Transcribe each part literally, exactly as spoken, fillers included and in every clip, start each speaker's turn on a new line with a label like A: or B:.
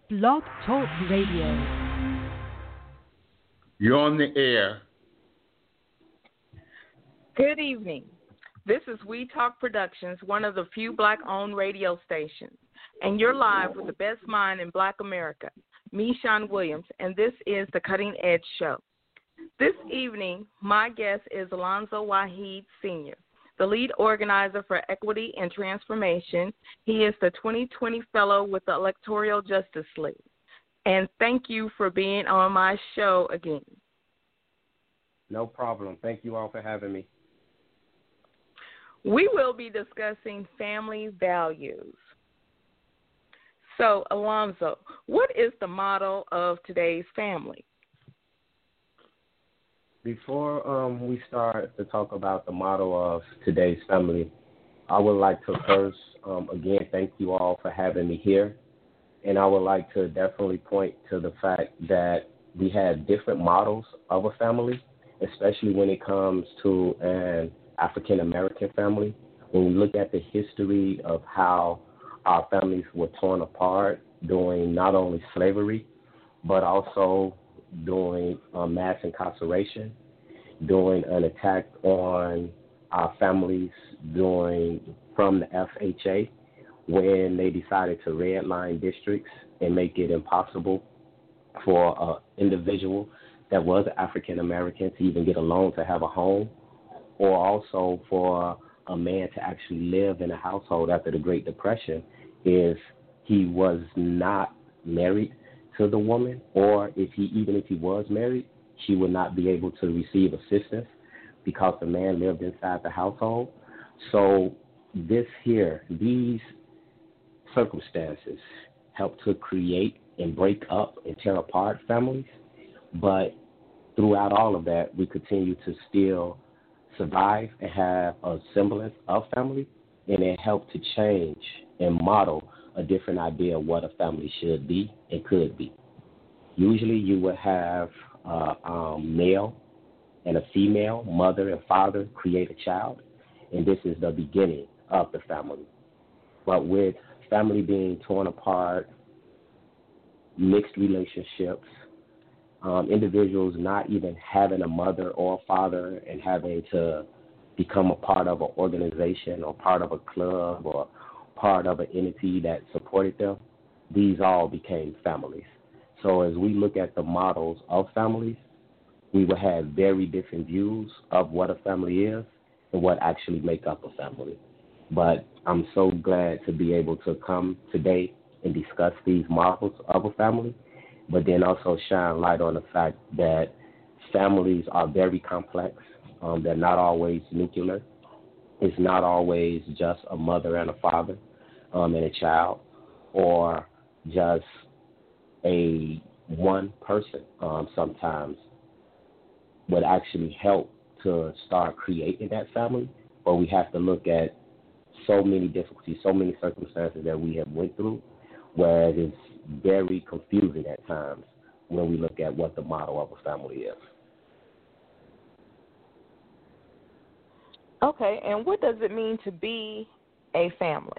A: Blog Talk Radio.
B: You're on the air.
C: Good evening. This is We Talk Productions, one of the few black-owned radio stations. And you're live with the best mind in Black America, me, Sean Williams, and this is the Cutting Edge Show. This evening, my guest is Alonzo Waheed Senior, the lead organizer for Equity and Transformation. He is the twenty twenty Fellow with the Electoral Justice League. And thank you for being on my show again.
D: No problem. Thank you all for having me.
C: We will be discussing family values. So, Alonzo, what is the model of today's family?
D: Before um, we start to talk about the model of today's family, I would like to first, um, again, thank you all for having me here. And I would like to definitely point to the fact that we have different models of a family, especially when it comes to an African-American family. When we look at the history of how our families were torn apart during not only slavery, but also during uh, mass incarceration, during an attack on our families during from the F H A, when they decided to redline districts and make it impossible for an individual that was African American to even get a loan to have a home, or also for a man to actually live in a household after the Great Depression if he was not married to the woman, or if he even if he was married, she would not be able to receive assistance because the man lived inside the household. So this here, these circumstances help to create and break up and tear apart families, but throughout all of that, we continue to still survive and have a semblance of family, and it helped to change and model a different idea of what a family should be and could be. Usually you would have uh, um, male and a female, mother and father create a child, and this is the beginning of the family. But with family being torn apart, mixed relationships, um, individuals not even having a mother or a father and having to become a part of an organization or part of a club or part of an entity that supported them, these all became families. So as we look at the models of families, we will have very different views of what a family is and what actually make up a family. But I'm so glad to be able to come today and discuss these models of a family, but then also shine light on the fact that families are very complex. Um, they're not always nuclear. It's not always just a mother and a father um, and a child, or just a one person. Um, sometimes would actually help to start creating that family, but we have to look at so many difficulties, so many circumstances that we have went through, whereas it's very confusing at times when we look at what the model of a family is.
C: Okay, and what does it mean to be a family?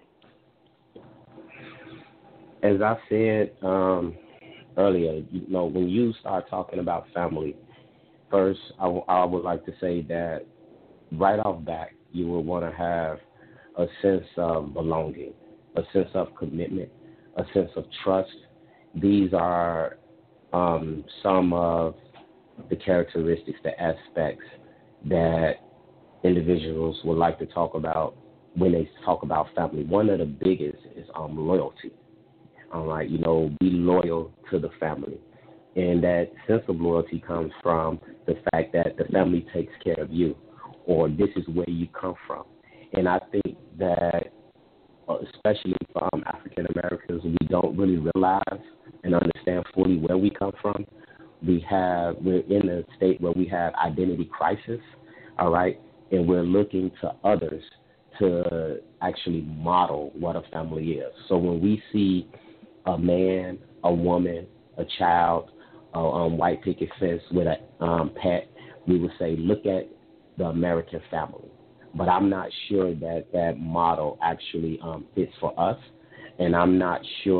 D: As I said um, earlier, you know, when you start talking about family, first I, w- I would like to say that right off back, you will want to have a sense of belonging, a sense of commitment, a sense of trust. These are um, some of the characteristics, the aspects that individuals would like to talk about when they talk about family. One of the biggest is um, loyalty. All right, you know, be loyal to the family. And that sense of loyalty comes from the fact that the family takes care of you, or this is where you come from. And I think that, uh, especially from African Americans, we don't really realize and understand fully where we come from. We have, we're in a state where we have identity crisis, all right, and we're looking to others to actually model what a family is. So when we see a man, a woman, a child, a um, white picket fence with a um, pet, we would say, look at the American family. But I'm not sure that that model actually um, fits for us, and I'm not sure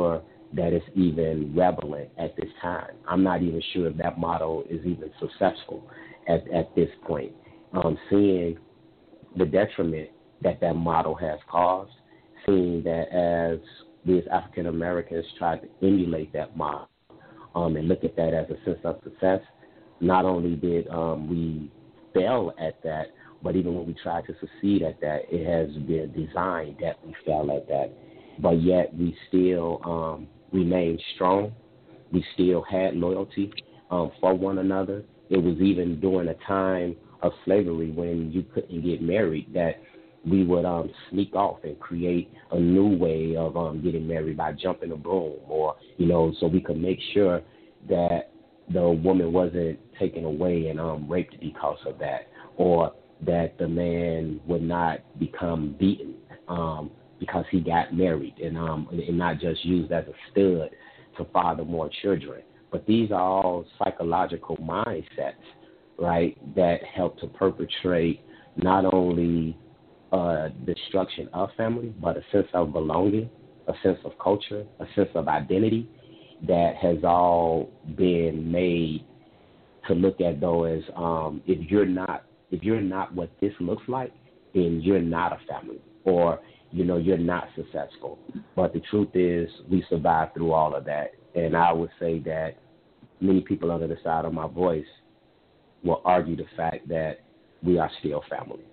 D: that is even relevant at this time. I'm not even sure if that model is even successful at, at this point. Um, seeing the detriment that that model has caused, seeing that as we as African Americans try to emulate that model um, and look at that as a sense of success, not only did um, we fail at that, but even when we try to succeed at that, it has been designed that we fail at that. But yet we still um, remained strong. We still had loyalty um, for one another. It was even during a time of slavery when you couldn't get married that we would um, sneak off and create a new way of um, getting married by jumping a broom, or, you know, so we could make sure that the woman wasn't taken away and um, raped because of that, or that the man would not become beaten um, because he got married, and, um, and not just used as a stud to father more children. But these are all psychological mindsets, right, that help to perpetrate not only uh, destruction of family, but a sense of belonging, a sense of culture, a sense of identity that has all been made to look at though as um, if you're not if you're not what this looks like, then you're not a family, or you know you're not successful. But the truth is, we survived through all of that, and I would say that many people under the side of my voice will argue the fact that we are still family.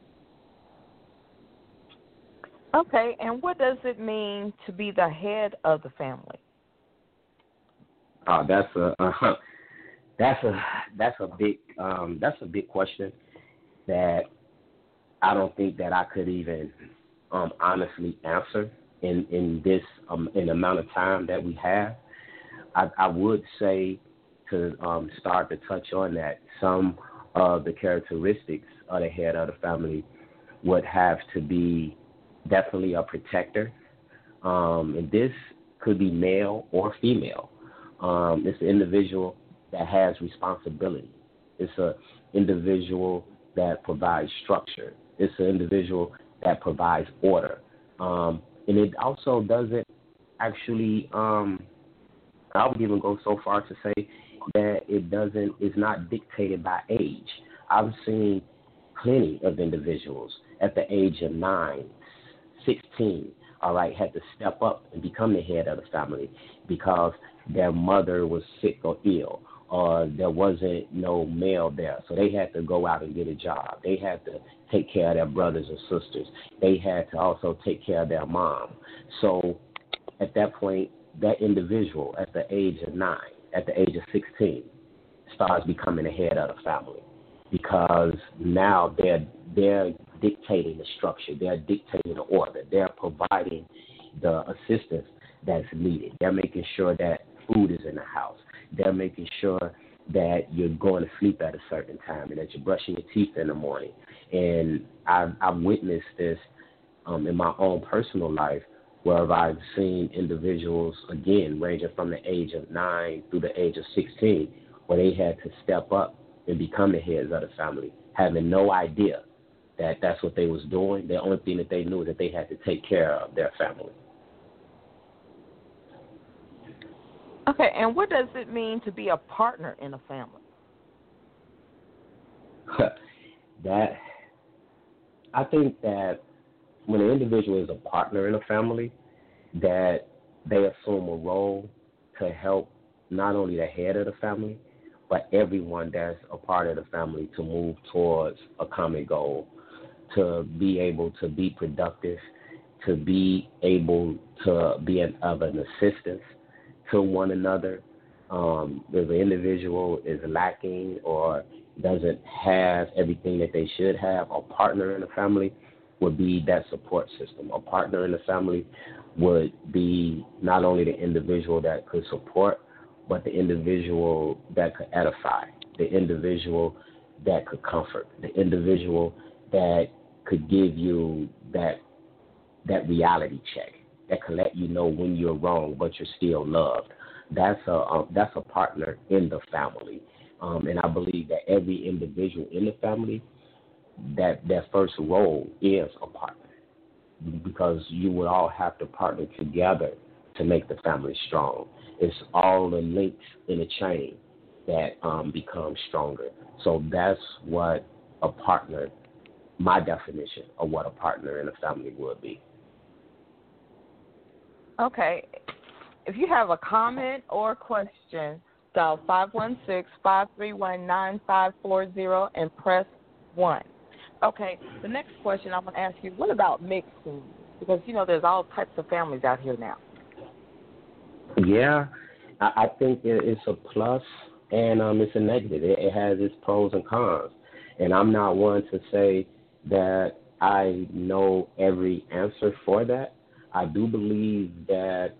C: Okay, and what does it mean to be the head of the family?
D: Uh, that's a uh, that's a that's a big um, that's a big question that I don't think that I could even um, honestly answer in in this um, in the amount of time that we have. I, I would say to um, start to touch on that, some of the characteristics of the head of the family would have to be definitely a protector, um, and this could be male or female. Um, it's an individual that has responsibility. It's an individual that provides structure. It's an individual that provides order. Um, and it also doesn't actually, um, I would even go so far to say that it doesn't, is not dictated by age. I've seen plenty of individuals at the age of nine, sixteen, all right, had to step up and become the head of the family because their mother was sick or ill, or there wasn't no male there. So they had to go out and get a job. They had to take care of their brothers and sisters. They had to also take care of their mom. So at that point, that individual at the age of nine, at the age of sixteen, starts becoming the head of the family because now they're they're dictating the structure. They're dictating the order. They're providing the assistance that's needed. They're making sure that food is in the house. They're making sure that you're going to sleep at a certain time and that you're brushing your teeth in the morning. And I've, I've witnessed this um, in my own personal life where I've seen individuals, again, ranging from the age of nine through the age of sixteen, where they had to step up and become the heads of the family, having no idea that that's what they was doing. The only thing that they knew is that they had to take care of their family.
C: Okay, and what does it mean to be a partner in a family?
D: that, I think that when an individual is a partner in a family, that they assume a role to help not only the head of the family, but everyone that's a part of the family to move towards a common goal, to be able to be productive, to be able to be an, of an assistance to one another. Um, if an individual is lacking or doesn't have everything that they should have, a partner in the family would be that support system. A partner in the family would be not only the individual that could support, but the individual that could edify, the individual that could comfort, the individual that could give you that that reality check, that can let you know when you're wrong, but you're still loved. That's a um, that's a partner in the family, um, and I believe that every individual in the family, that their first role is a partner, because you would all have to partner together to make the family strong. It's all the links in a chain that um, become stronger. So that's what a partner, my definition of what a partner in a family would be.
C: Okay. If you have a comment or question, dial five one six, five three one, nine five four zero and press one. Okay, the next question I'm going to ask you, what about mixed families? Because, you know, there's all types of families out here now.
D: Yeah, I, I think it, it's a plus and um, it's a negative. It, it has its pros and cons. And I'm not one to say that I know every answer for that. I do believe that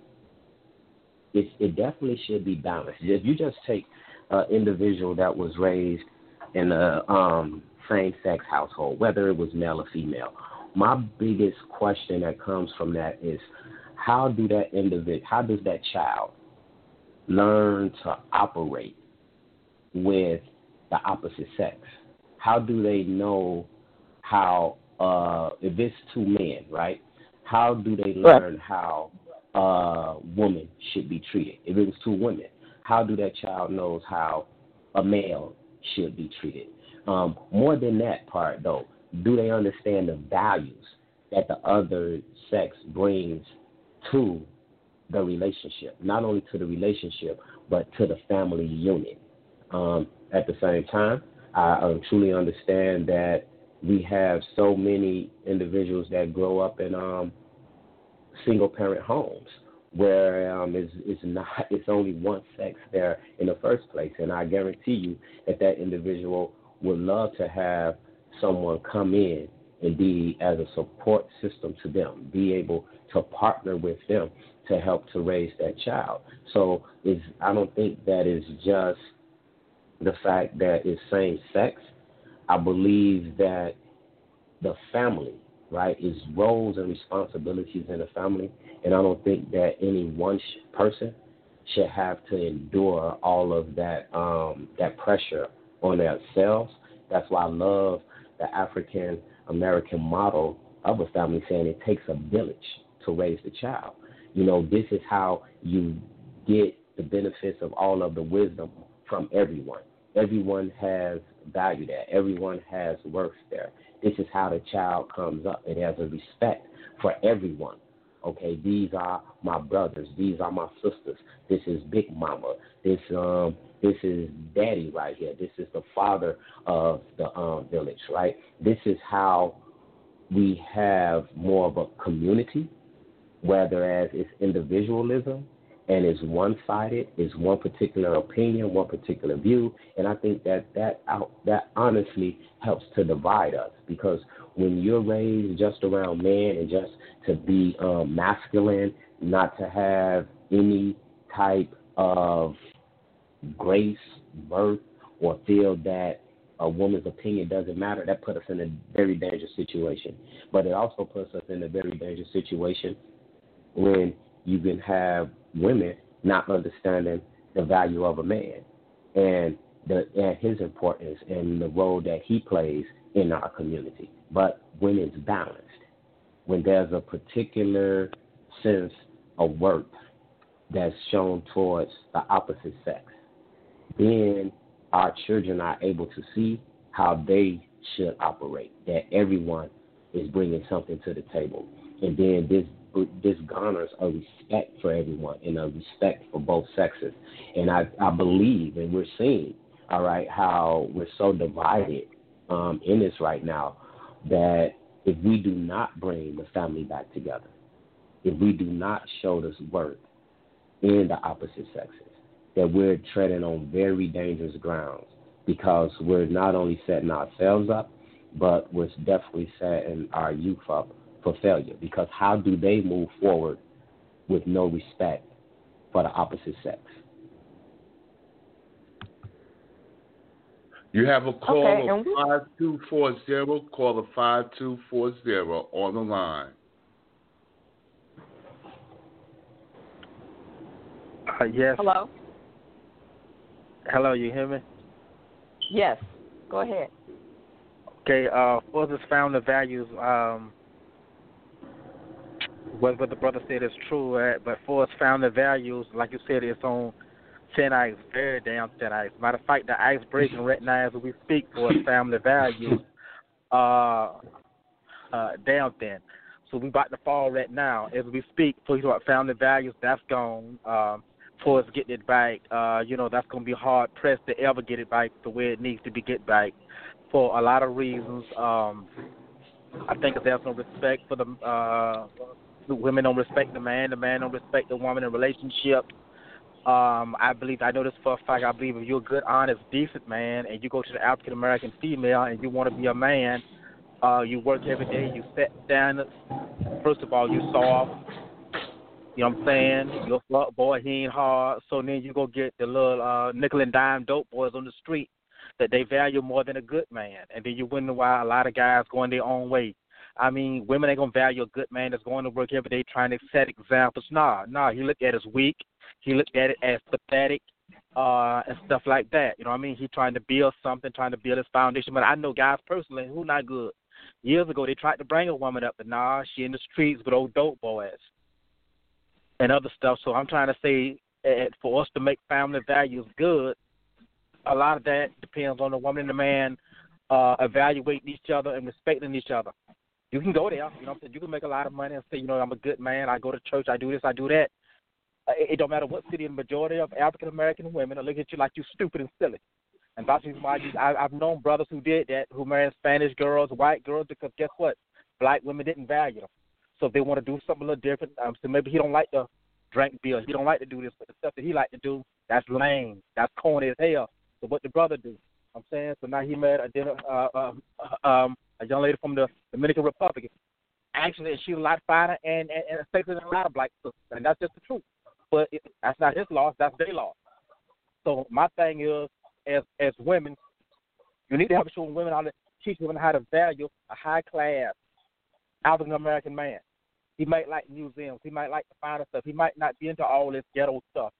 D: it, it definitely should be balanced. If you just take an individual that was raised in a um, same-sex household, whether it was male or female, my biggest question that comes from that is how do that individual, how does that child learn to operate with the opposite sex? How do they know how, uh, if it's two men, right, how do they learn right. how a woman should be treated? If it was two women, how do that child knows how a male should be treated? Um, more than that part, though, do they understand the values that the other sex brings to the relationship, not only to the relationship, but to the family unit? Um, at the same time, I um, truly understand that we have so many individuals that grow up in um, single-parent homes where um, it's, it's not it's only one sex there in the first place, and I guarantee you that that individual would love to have someone come in and be as a support system to them, be able to partner with them to help to raise that child. So it's, I don't think that is just the fact that it's same sex. I believe that the family, right, is roles and responsibilities in the family, and I don't think that any one sh- person should have to endure all of that um, that pressure on themselves. That's why I love the African American model of a family, saying it takes a village to raise the child. You know, this is how you get the benefits of all of the wisdom from everyone. Everyone has value there. Everyone has worth there. This is how the child comes up. It has a respect for everyone. Okay, these are my brothers. These are my sisters. This is Big Mama. This um this is Daddy right here. This is the father of the um village, right? This is how we have more of a community, whereas it's individualism and it's one-sided, it's one particular opinion, one particular view, and I think that that out, that honestly helps to divide us, because when you're raised just around men and just to be um, masculine, not to have any type of grace, worth, or feel that a woman's opinion doesn't matter, that puts us in a very dangerous situation. But it also puts us in a very dangerous situation when you can have women not understanding the value of a man and the and his importance and the role that he plays in our community. But when it's balanced, when there's a particular sense of worth that's shown towards the opposite sex, then our children are able to see how they should operate, that everyone is bringing something to the table. And then this this garners a respect for everyone and a respect for both sexes. And I, I believe, and we're seeing, all right, how we're so divided um, in this right now, that if we do not bring the family back together, if we do not show this worth in the opposite sexes, that we're treading on very dangerous grounds, because we're not only setting ourselves up, but we're definitely setting our youth up for failure. Because how do they move forward with no respect for the opposite sex?
A: You have a call
C: okay,
A: of five two four zero, call of five two four zero on the line.
B: Uh, yes.
C: Hello?
B: Hello, you hear me?
C: Yes, go ahead.
B: Okay, uh, for this family values, um, what, what the brother said is true, uh, but for us family values, like you said, it's on ten ice, very damn ten ice. Matter of fact, the ice breaking right now as we speak for us family values, uh, uh, down thin. So we about to fall right now as we speak. For you about family values, that's gone. Um, for us getting it back, uh, you know, that's going to be hard pressed to ever get it back the way it needs to be get back for a lot of reasons. Um, I think there's no respect for the uh, the women don't respect the man, the man don't respect the woman in relationships. Um, I believe, I know this for a fact, I believe if you're a good, honest, decent man and you go to the African American female and you want to be a man, uh, you work every day, you set standards. First of all, you soft. You know what I'm saying? You're a fuck boy, he ain't hard. So then you go get the little uh, nickel and dime dope boys on the street that they value more than a good man. And then you wonder why a lot of guys going their own way. I mean, women ain't going to value a good man that's going to work every day trying to set examples. Nah, nah, he looked at it as weak. He looked at it as pathetic uh, and stuff like that. You know what I mean? He trying to build something, trying to build his foundation. But I know guys personally who not good. Years ago, they tried to bring a woman up, but nah, she in the streets with old dope boys and other stuff. So I'm trying to say uh, for us to make family values good, a lot of that depends on the woman and the man uh, evaluating each other and respecting each other. You can go there, you know what I'm saying? You can make a lot of money and say, you know, I'm a good man, I go to church, I do this, I do that. Uh, it, it don't matter what city, the majority of African-American women will look at you like you're stupid and silly. And that's the reason why I, I've known brothers who did that, who married Spanish girls, white girls, because guess what? Black women didn't value them. So if they want to do something a little different, um, so maybe he don't like to drink beer, he don't like to do this, but the stuff that he like to do, that's lame, that's corny as hell. So what the brother do? I'm saying, so now he married a, dinner, uh, uh, um, a young lady from the Dominican Republic. Actually, she's a lot finer and, and, and sexier than a lot of black sisters, and that's just the truth. But it, that's not his loss, that's their loss. So my thing is, as as women, you need to have a show women how to teach women how to value a high-class African-American man. He might like museums. He might like the finer stuff. He might not be into all this ghetto stuff.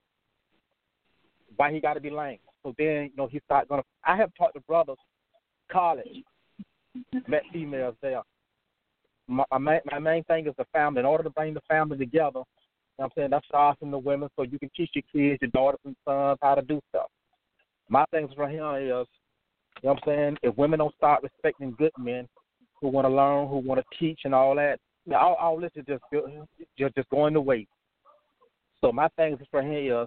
B: Why he got to be lame? So then, you know, he start going to – I have taught the brothers college, met females there. My, my, my main thing is the family. In order to bring the family together, you know what I'm saying, that's starts from the women so you can teach your kids, your daughters and sons how to do stuff. My thing right here is, you know what I'm saying, if women don't start respecting good men who want to learn, who want to teach and all that, you know, all, all this is just, just, just going to waste. So my thing is right here is,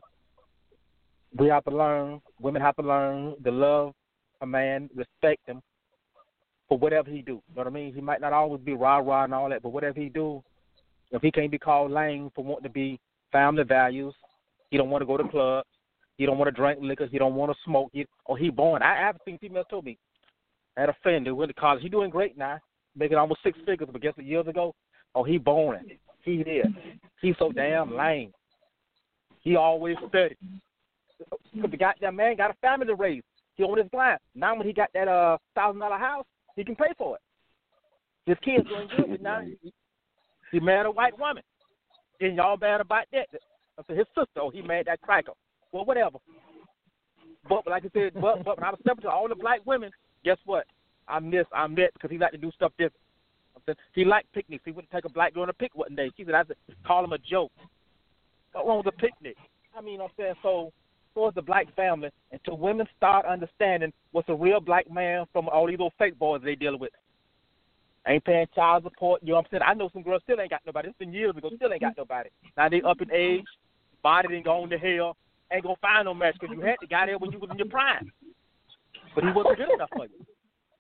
B: we have to learn, women have to learn to love a man, respect him for whatever he do. You know what I mean? He might not always be rah-rah and all that, but whatever he do, if he can't be called lame for wanting to be family values, he don't want to go to clubs, he don't want to drink liquor, he don't want to smoke, he, or he born. I have seen females told me, I had a friend who went to college, he doing great now, making almost six figures, but guess what, years ago, oh, he born. He did. He's so damn lame. He always studied. Because the goddamn man got a family to raise. He on his blind. Now when he got that uh thousand dollar house, he can pay for it. His kids doing good, but now he, he married a white woman. Then y'all mad about that. So his sister, oh, he married that cracker. Well, whatever. But like I said, but, but when I was stepping to all the black women, guess what? I miss, I met because he like to do stuff different. He liked picnics. He wouldn't take a black girl on a picnic one day. She said, I said, call him a joke. What wrong with a picnic? I mean, I'm saying, so towards the black family, until women start understanding what's a real black man from all these little fake boys they dealing with. Ain't paying child support, you know what I'm saying? I know some girls still ain't got nobody. It's been years ago, still ain't got nobody. Now they up in age, body done gone to hell, ain't gonna find no match because you had the guy there when you was in your prime. But he wasn't good enough for you.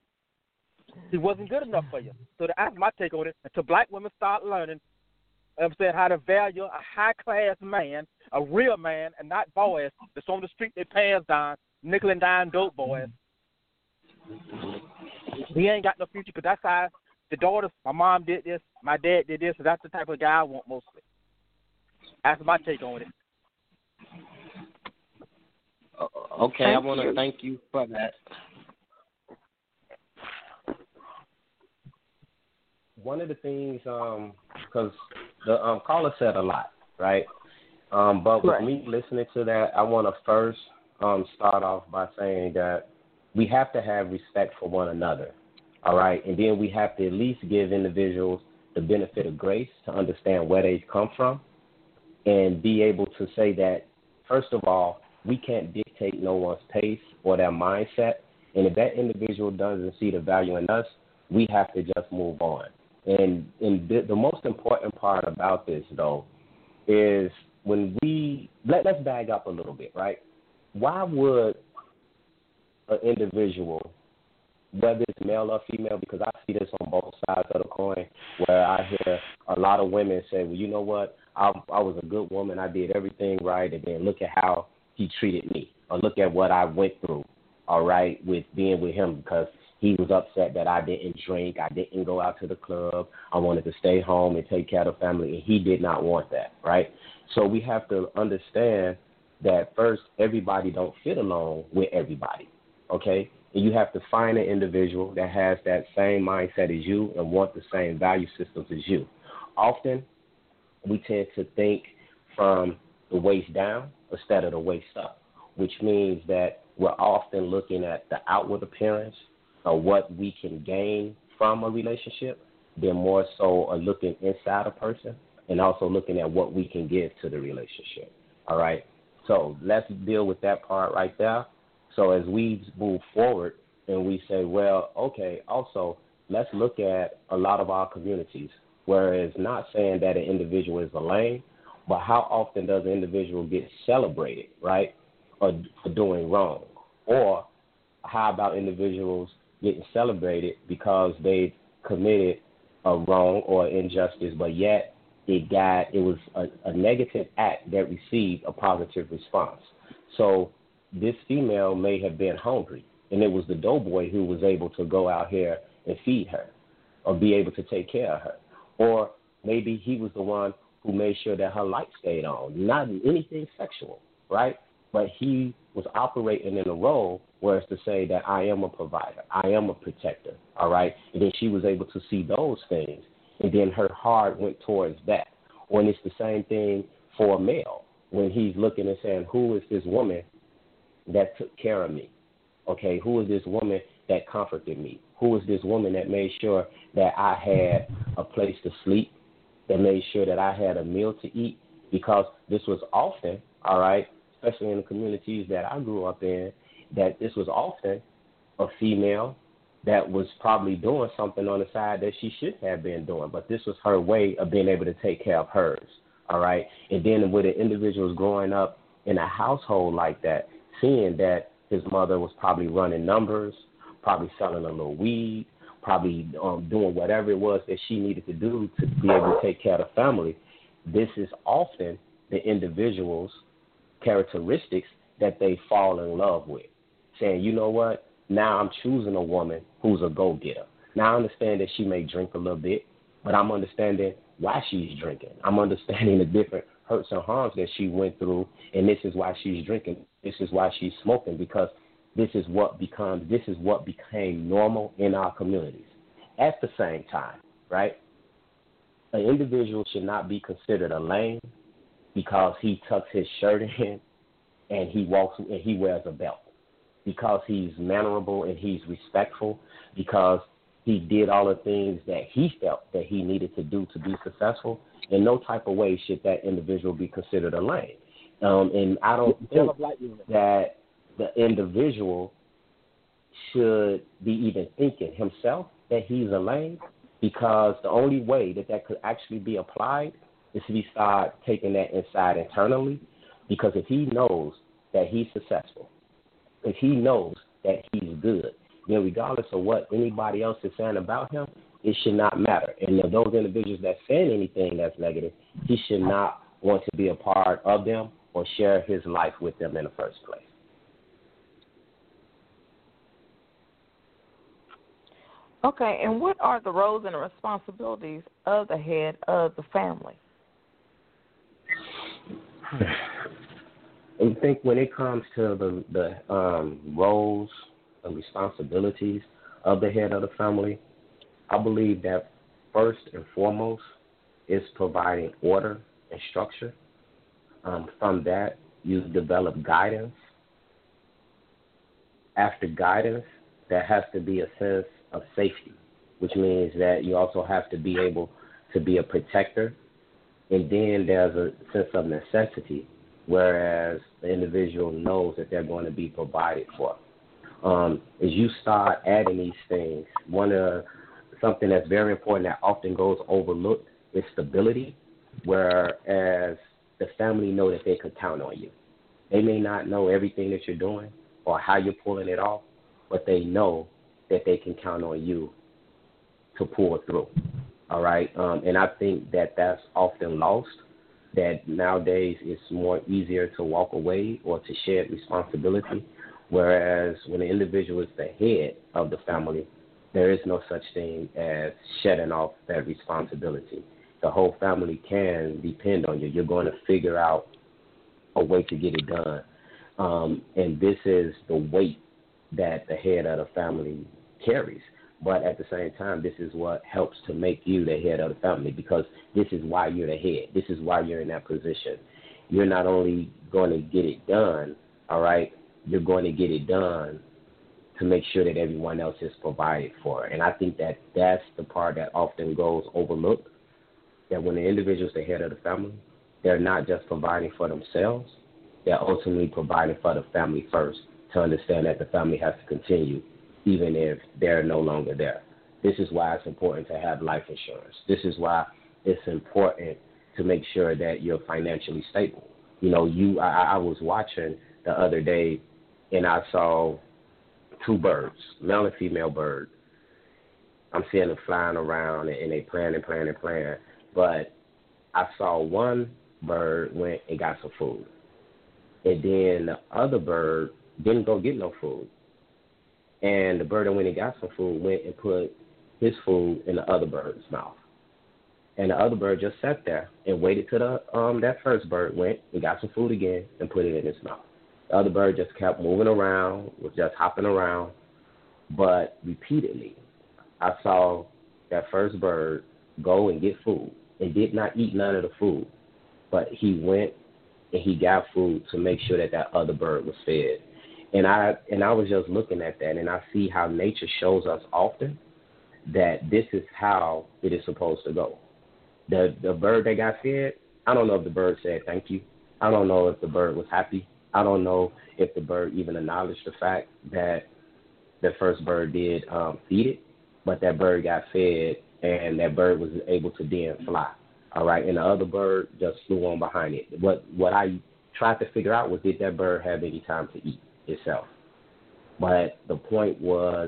B: He wasn't good enough for you. So that's my take on it. Until black women start learning, I'm saying, how to value a high-class man, a real man, and not boys that's on the street, their pants down, nickel and dime dope boys. He ain't got no future because that's how the daughters, my mom did this, my dad did this, so that's the type of guy I want mostly. That's my take on it.
D: Okay, thank I want to thank you for that. One of the things, um, because the um, caller said a lot, right? Um, but with right. me listening to that, I want to first um, start off by saying that we have to have respect for one another, all right? And then we have to at least give individuals the benefit of grace, to understand where they come from, and be able to say that, first of all, we can't dictate no one's pace or their mindset. And if that individual doesn't see the value in us, we have to just move on. And, and the, the most important part about this, though, is when we, let, let's bag up a little bit, right? Why would an individual, whether it's male or female, because I see this on both sides of the coin, where I hear a lot of women say, well, you know what, I, I was a good woman, I did everything right, and then look at how he treated me, or look at what I went through, all right, with being with him, because he was upset that I didn't drink, I didn't go out to the club, I wanted to stay home and take care of the family, and he did not want that, right? So we have to understand that, first, everybody don't fit along with everybody, okay? And you have to find an individual that has that same mindset as you and want the same value systems as you. Often, we tend to think from the waist down instead of the waist up, which means that we're often looking at the outward appearance or what we can gain from a relationship, then more so are looking inside a person and also looking at what we can give to the relationship. All right? So let's deal with that part right there. So as we move forward and we say, well, okay, also let's look at a lot of our communities, where it's not saying that an individual is a lame, but how often does an individual get celebrated, right, or for doing wrong? Or how about individuals getting celebrated because they committed a wrong or injustice, but yet it got it was a, a negative act that received a positive response. So this female may have been hungry, and it was the doughboy who was able to go out here and feed her or be able to take care of her. Or maybe he was the one who made sure that her light stayed on, not anything sexual, right? But he was operating in a role where it's to say that I am a provider, I am a protector, all right? And then she was able to see those things, and then her heart went towards that. Or it's the same thing for a male when he's looking and saying, who is this woman that took care of me? Okay, who is this woman that comforted me? Who is this woman that made sure that I had a place to sleep, that made sure that I had a meal to eat? Because this was often, all right, especially in the communities that I grew up in, that this was often a female that was probably doing something on the side that she should have been doing, but this was her way of being able to take care of hers, all right? And then with the individuals growing up in a household like that, seeing that his mother was probably running numbers, probably selling a little weed, probably um, doing whatever it was that she needed to do to be able to take care of the family, this is often the individual's characteristics that they fall in love with, saying, you know what, now I'm choosing a woman who's a go-getter. Now I understand that she may drink a little bit, but I'm understanding why she's drinking. I'm understanding the different hurts and harms that she went through, and this is why she's drinking. This is why she's smoking, because this is what becomes, this is what became normal in our communities. At the same time, right, an individual should not be considered a lame because he tucks his shirt in and he walks and he wears a belt, because he's mannerable and he's respectful, because he did all the things that he felt that he needed to do to be successful. In no type of way should that individual be considered a lame. Um, and I don't think that the individual should be even thinking himself that he's a lame, because the only way that that could actually be applied is if he start taking that inside internally. Because if he knows that he's successful, if he knows that he's good, then regardless of what anybody else is saying about him, it should not matter. And if those individuals that saying anything that's negative, he should not want to be a part of them or share his life with them in the first place.
C: Okay, and what are the roles and responsibilities of the head of the family?
D: I think when it comes to the, the um, roles and responsibilities of the head of the family, I believe that first and foremost is providing order and structure. Um, from that, you develop guidance. After guidance, there has to be a sense of safety, which means that you also have to be able to be a protector, and then there's a sense of necessity, whereas the individual knows that they're going to be provided for. Um, as you start adding these things, one of something that's very important that often goes overlooked is stability, whereas the family know that they could count on you. They may not know everything that you're doing or how you're pulling it off, but they know that they can count on you to pull through. All right, um, and I think that that's often lost, that nowadays it's more easier to walk away or to share responsibility, whereas when the individual is the head of the family, there is no such thing as shedding off that responsibility. The whole family can depend on you. You're going to figure out a way to get it done. Um, and this is the weight that the head of the family carries. But at the same time, this is what helps to make you the head of the family, because this is why you're the head. This is why you're in that position. You're not only going to get it done, all right, you're going to get it done to make sure that everyone else is provided for. And I think that that's the part that often goes overlooked, that when the individual is the head of the family, they're not just providing for themselves, they're ultimately providing for the family first, to understand that the family has to continue even if they're no longer there. This is why it's important to have life insurance. This is why it's important to make sure that you're financially stable. You know, you I, I was watching the other day, and I saw two birds, male and female bird. I'm seeing them flying around, and, and they playing and playing and playing. But I saw one bird went and got some food, and then the other bird didn't go get no food. And the bird that went and got some food went and put his food in the other bird's mouth. And the other bird just sat there and waited till the, um, that first bird went and got some food again and put it in his mouth. The other bird just kept moving around, was just hopping around. But repeatedly, I saw that first bird go and get food and did not eat none of the food. But he went and he got food to make sure that that other bird was fed. And I and I was just looking at that, and I see how nature shows us often that this is how it is supposed to go. The the bird that got fed, I don't know if the bird said thank you. I don't know if the bird was happy. I don't know if the bird even acknowledged the fact that the first bird did um, feed it, but that bird got fed, and that bird was able to then fly. All right, and the other bird just flew on behind it. What what I tried to figure out was, did that bird have any time to eat itself? But the point was,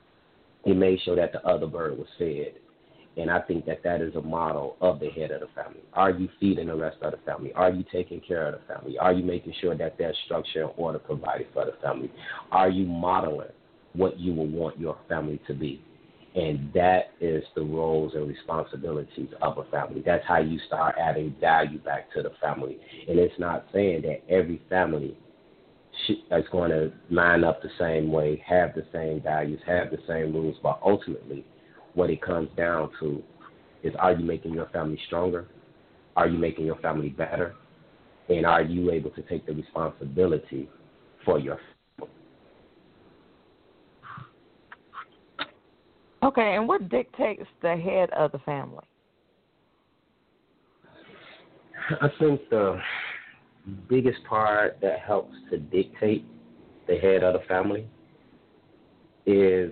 D: it made sure that the other bird was fed. And I think that that is a model of the head of the family. Are you feeding the rest of the family? Are you taking care of the family? Are you making sure that there's structure and order provided for the family? Are you modeling what you would want your family to be? And that is the roles and responsibilities of a family. That's how you start adding value back to the family. And it's not saying that every family is going to line up the same way, have the same values, have the same rules, but ultimately what it comes down to is, are you making your family stronger? Are you making your family better? And are you able to take the responsibility for your family?
C: Okay, and what dictates the head of the family?
D: I think the biggest part that helps to dictate the head of the family is,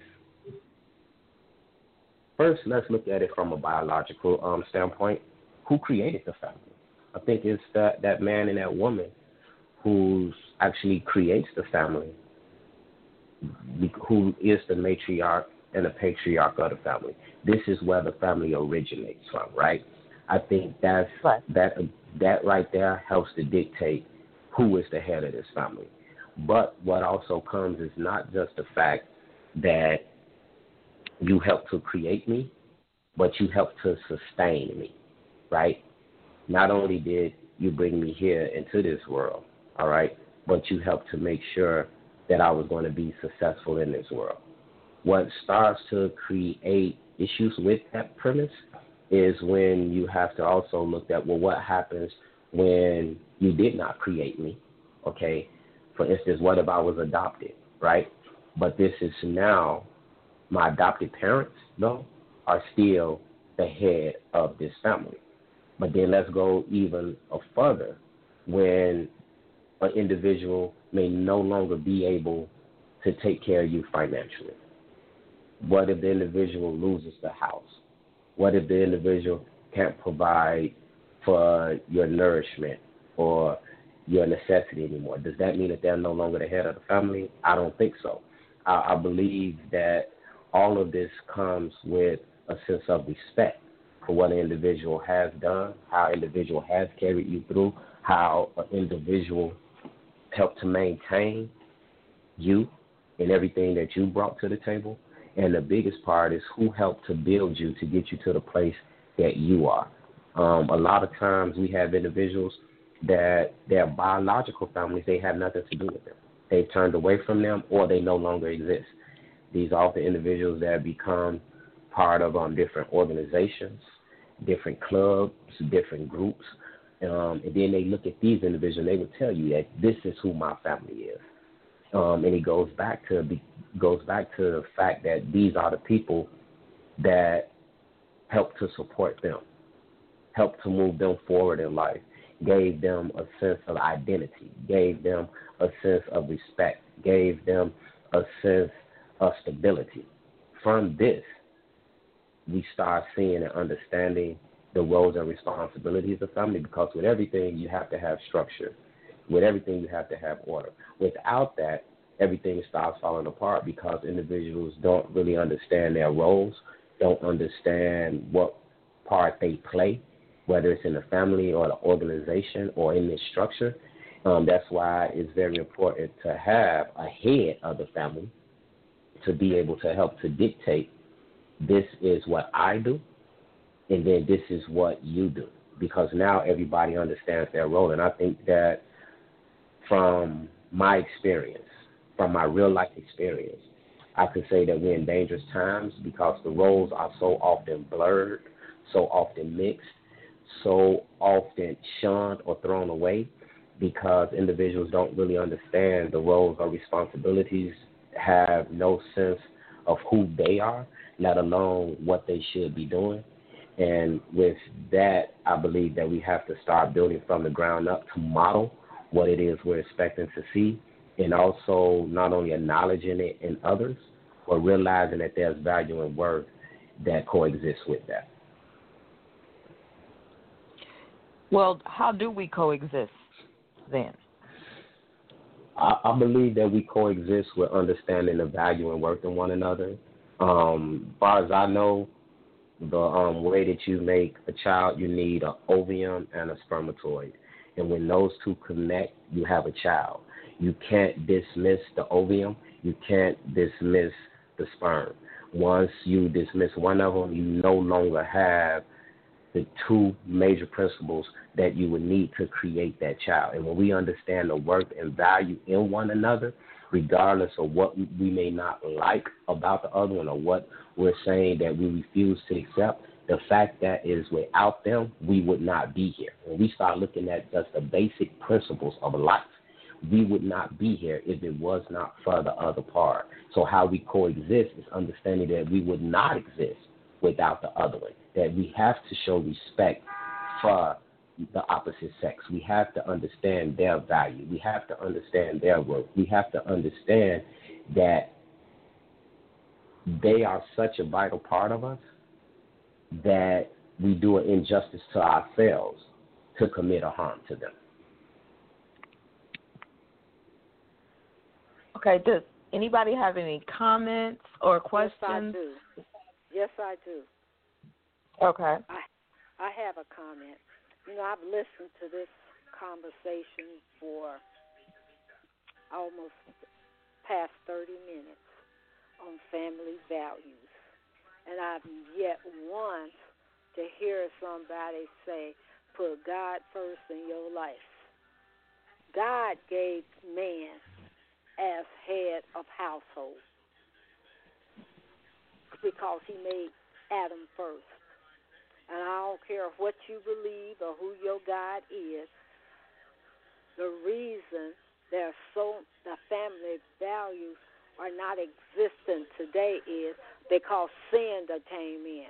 D: first, let's look at it from a biological um, standpoint. Who created the family? I think it's that, that man and that woman who actually creates the family, who is the matriarch and the patriarch of the family. This is where the family originates from, right? I think that's, right. that that right there helps to dictate who is the head of this family. But what also comes is not just the fact that you helped to create me, but you helped to sustain me, right? Not only did you bring me here into this world, all right, but you helped to make sure that I was going to be successful in this world. What starts to create issues with that premise is when you have to also look at, well, what happens when you did not create me, okay? For instance, what if I was adopted, right? But this is now, my adopted parents, though, are still the head of this family. But then let's go even a further when an individual may no longer be able to take care of you financially. What if the individual loses the house? What if the individual can't provide for your nourishment or your necessity anymore? Does that mean that they're no longer the head of the family? I don't think so. I, I believe that all of this comes with a sense of respect for what an individual has done, how an individual has carried you through, how an individual helped to maintain you and everything that you brought to the table. And the biggest part is who helped to build you to get you to the place that you are. Um, a lot of times we have individuals that their biological families, they have nothing to do with them. They've turned away from them or they no longer exist. These are often individuals that become part of um, different organizations, different clubs, different groups. Um, and then they look at these individuals and they would tell you that this is who my family is. Um, and it goes back to goes back to the fact that these are the people that help to support them, help to move them forward in life, gave them a sense of identity, gave them a sense of respect, gave them a sense of stability. From this, we start seeing and understanding the roles and responsibilities of family, because with everything you have to have structure. With everything you have to have order. Without that, everything starts falling apart because individuals don't really understand their roles, don't understand what part they play, whether it's in the family or the organization or in this structure. Um, that's why it's very important to have a head of the family to be able to help to dictate, this is what I do, and then this is what you do, because now everybody understands their role. And I think that from my experience, from my real-life experience, I could say that we're in dangerous times because the roles are so often blurred, so often mixed, so often shunned or thrown away because individuals don't really understand the roles or responsibilities, have no sense of who they are, let alone what they should be doing. And with that, I believe that we have to start building from the ground up to model what it is we're expecting to see, and also not only acknowledging it in others, but realizing that there's value and worth that coexists with that.
E: Well, how do we coexist then?
D: I, I believe that we coexist with understanding the value and worth in one another. Um, as far as I know, the um, way that you make a child, you need an ovum and a spermatoid. And when those two connect, you have a child. You can't dismiss the ovum. You can't dismiss the sperm. Once you dismiss one of them, you no longer have the two major principles that you would need to create that child. And when we understand the worth and value in one another, regardless of what we may not like about the other one or what we're saying that we refuse to accept, the fact that is without them, we would not be here. When we start looking at just the basic principles of life, we would not be here if it was not for the other part. So how we coexist is understanding that we would not exist without the other one, that we have to show respect for the opposite sex. We have to understand their value. We have to understand their worth. We have to understand that they are such a vital part of us that we do an injustice to ourselves to commit a harm to them.
E: Okay, does anybody have any comments or questions?
F: Yes, I do. Yes, I do.
E: Okay.
F: I, I have a comment. You know, I've listened to this conversation for almost past thirty minutes on family values. And I've yet once to hear somebody say, put God first in your life. God gave man as head of household because he made Adam first. And I don't care what you believe or who your God is, the reason there's so the family values are not existent today is because sin that came in.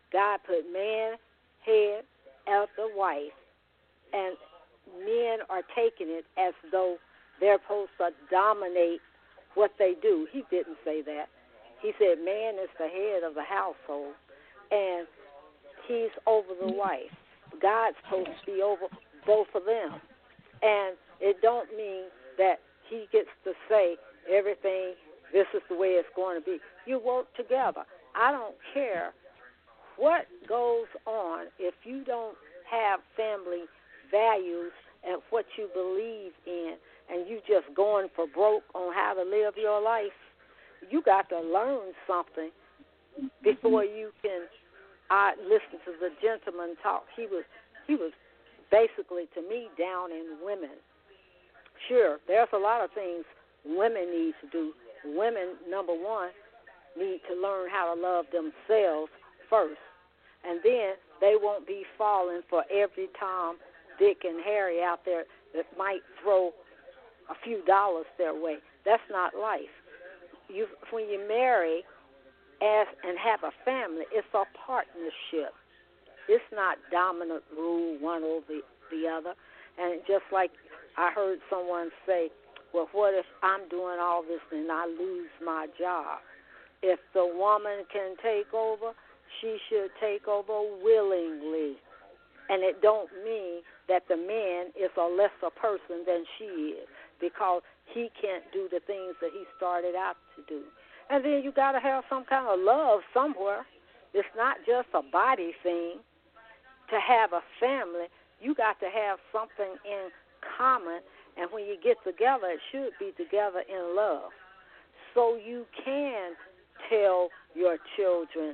F: God put man head of the wife, and men are taking it as though they're supposed to dominate what they do. He didn't say that. He said man is the head of the household, and he's over the wife. God's supposed to be over both of them. And it don't mean that he gets to say everything, this is the way it's going to be. You work together. I don't care what goes on if you don't have family values and what you believe in, and you just going for broke on how to live your life. You got to learn something before you can. I listened to the gentleman talk. He was he was basically, to me, down in women. Sure, there's a lot of things women need to do. Women, number one, need to learn how to love themselves first, and then they won't be falling for every Tom, Dick, and Harry out there that might throw a few dollars their way. That's not life. You, when you marry as and have a family, it's a partnership. It's not dominant rule one over the, the other. And just like I heard someone say, well, what if I'm doing all this and I lose my job? If the woman can take over, she should take over willingly. And it don't mean that the man is a lesser person than she is, because he can't do the things that he started out to do. And then you got to have some kind of love somewhere. It's not just a body thing. To have a family, you got to have something in common, and when you get together, it should be together in love. So you can tell your children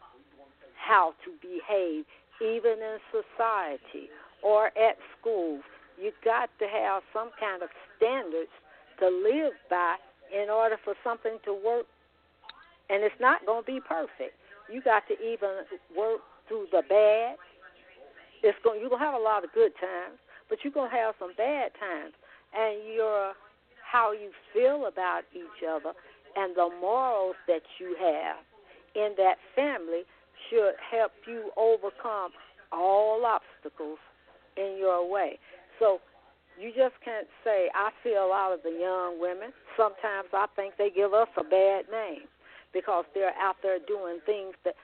F: how to behave, even in society or at school. You got to have some kind of standards to live by in order for something to work. And it's not going to be perfect. You got to even work through the bad. It's going, you're going to have a lot of good times, but you're going to have some bad times. And your how you feel about each other and the morals that you have in that family should help you overcome all obstacles in your way. So you just can't say, I see a lot of the young women, sometimes I think they give us a bad name because they're out there doing things that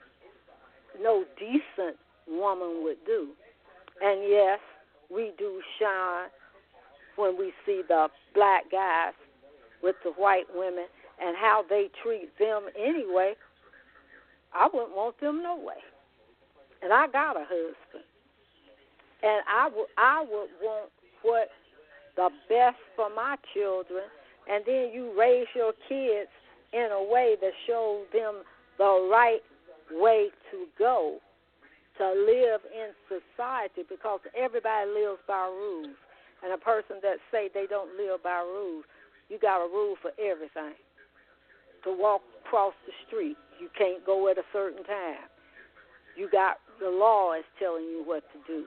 F: no decent woman would do. And yes, we do shine when we see the black guys with the white women and how they treat them anyway. I wouldn't want them no way. And I got a husband. And I would, I would want what the best for my children, and then you raise your kids in a way that shows them the right way to go, to live in society, because everybody lives by rules. And a person that say they don't live by rules, you got a rule for everything. To walk across the street, you can't go at a certain time. You got the law is telling you what to do.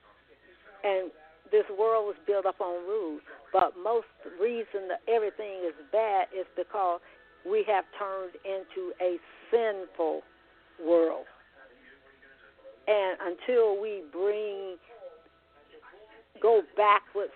F: And this world was built up on rules. But most reason that everything is bad is because we have turned into a sinful world. And until we bring, go backwards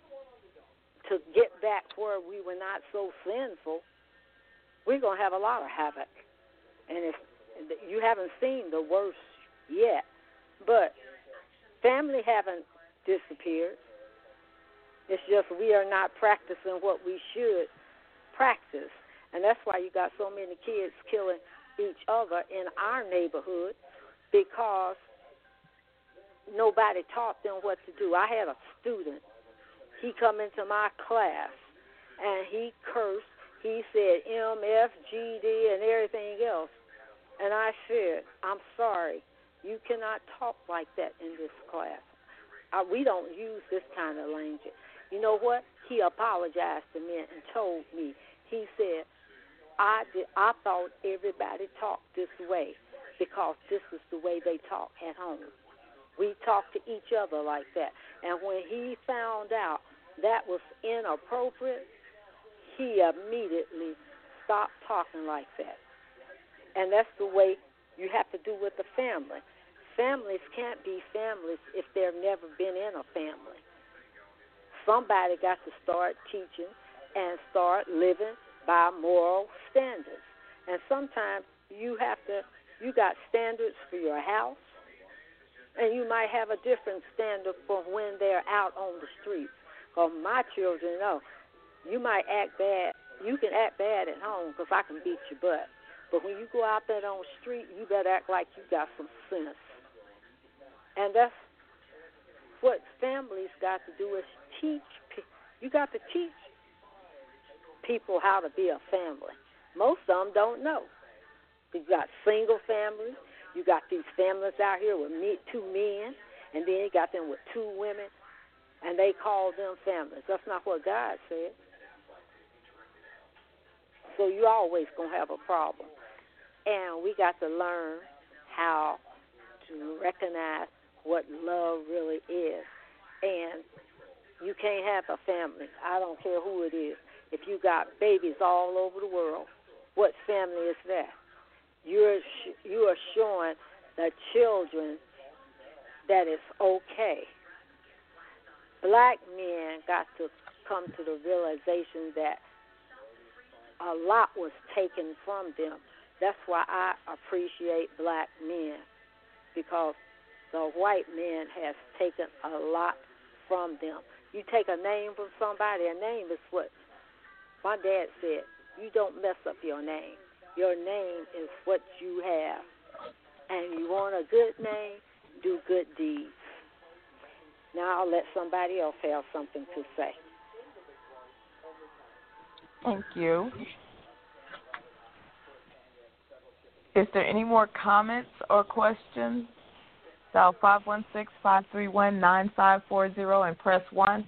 F: to get back where we were not so sinful, we're going to have a lot of havoc. And if you haven't seen the worst yet, but family haven't disappeared. It's just we are not practicing what we should practice. And that's why you got so many kids killing each other in our neighborhood, because nobody taught them what to do. I had a student. He come into my class, and he cursed. He said M, F, G, D, and everything else. And I said, I'm sorry. You cannot talk like that in this class. Uh, we don't use this kind of language. You know what? He apologized to me and told me. He said, I did, I thought everybody talked this way because this is the way they talk at home. We talk to each other like that. And when he found out that was inappropriate, he immediately stopped talking like that. And that's the way you have to do with the family. Families can't be families if they've never been in a family. Somebody got to start teaching and start living by moral standards. And sometimes you have to, you got standards for your house, and you might have a different standard for when they're out on the streets. Because my children know, you might act bad, you can act bad at home because I can beat your butt. But when you go out there on the street, you better act like you got some sense. And that's what families got to do is teach. You got to teach people how to be a family. Most of them don't know. You got single families. You got these families out here with me, two men, and then you got them with two women, and they call them families. That's not what God said. So you always going to have a problem. And we got to learn how to recognize what love really is. And you can't have a family. I don't care who it is. If you got babies all over the world, what family is that? You're you are showing the children that it's okay. Black men got to come to the realization that a lot was taken from them. That's why I appreciate black men, because the white man has taken a lot from them. You take a name from somebody, a name is what my dad said, you don't mess up your name. Your name is what you have. And you want a good name, do good deeds. Now I'll let somebody else have something to say.
E: Thank you. Is there any more comments or questions? Dial five one six, five three one, nine five four zero and press one.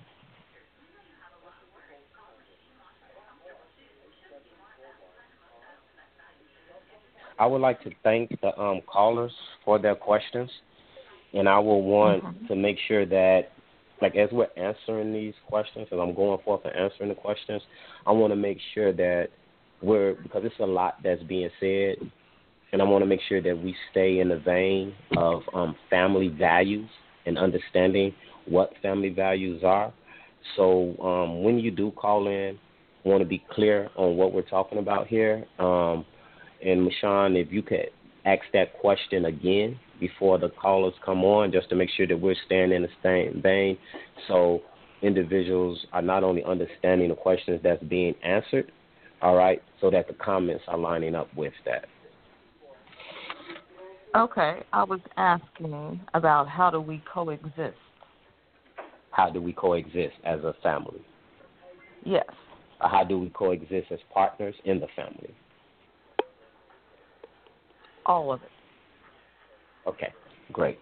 D: I would like to thank the um, callers for their questions, and I will want mm-hmm. to make sure that, like, as we're answering these questions, as I'm going forth and answering the questions, I want to make sure that we're, because it's a lot that's being said, and I want to make sure that we stay in the vein of um, family values and understanding what family values are. So um, when you do call in, I want to be clear on what we're talking about here. Um, and, Michonne, if you could ask that question again before the callers come on, just to make sure that we're staying in the same vein, so individuals are not only understanding the questions that's being answered, all right, so that the comments are lining up with that.
E: Okay, I was asking about how do we coexist?
D: How do we coexist as a family?
E: Yes.
D: Or how do we coexist as partners in the family?
E: All of it.
D: Okay, great.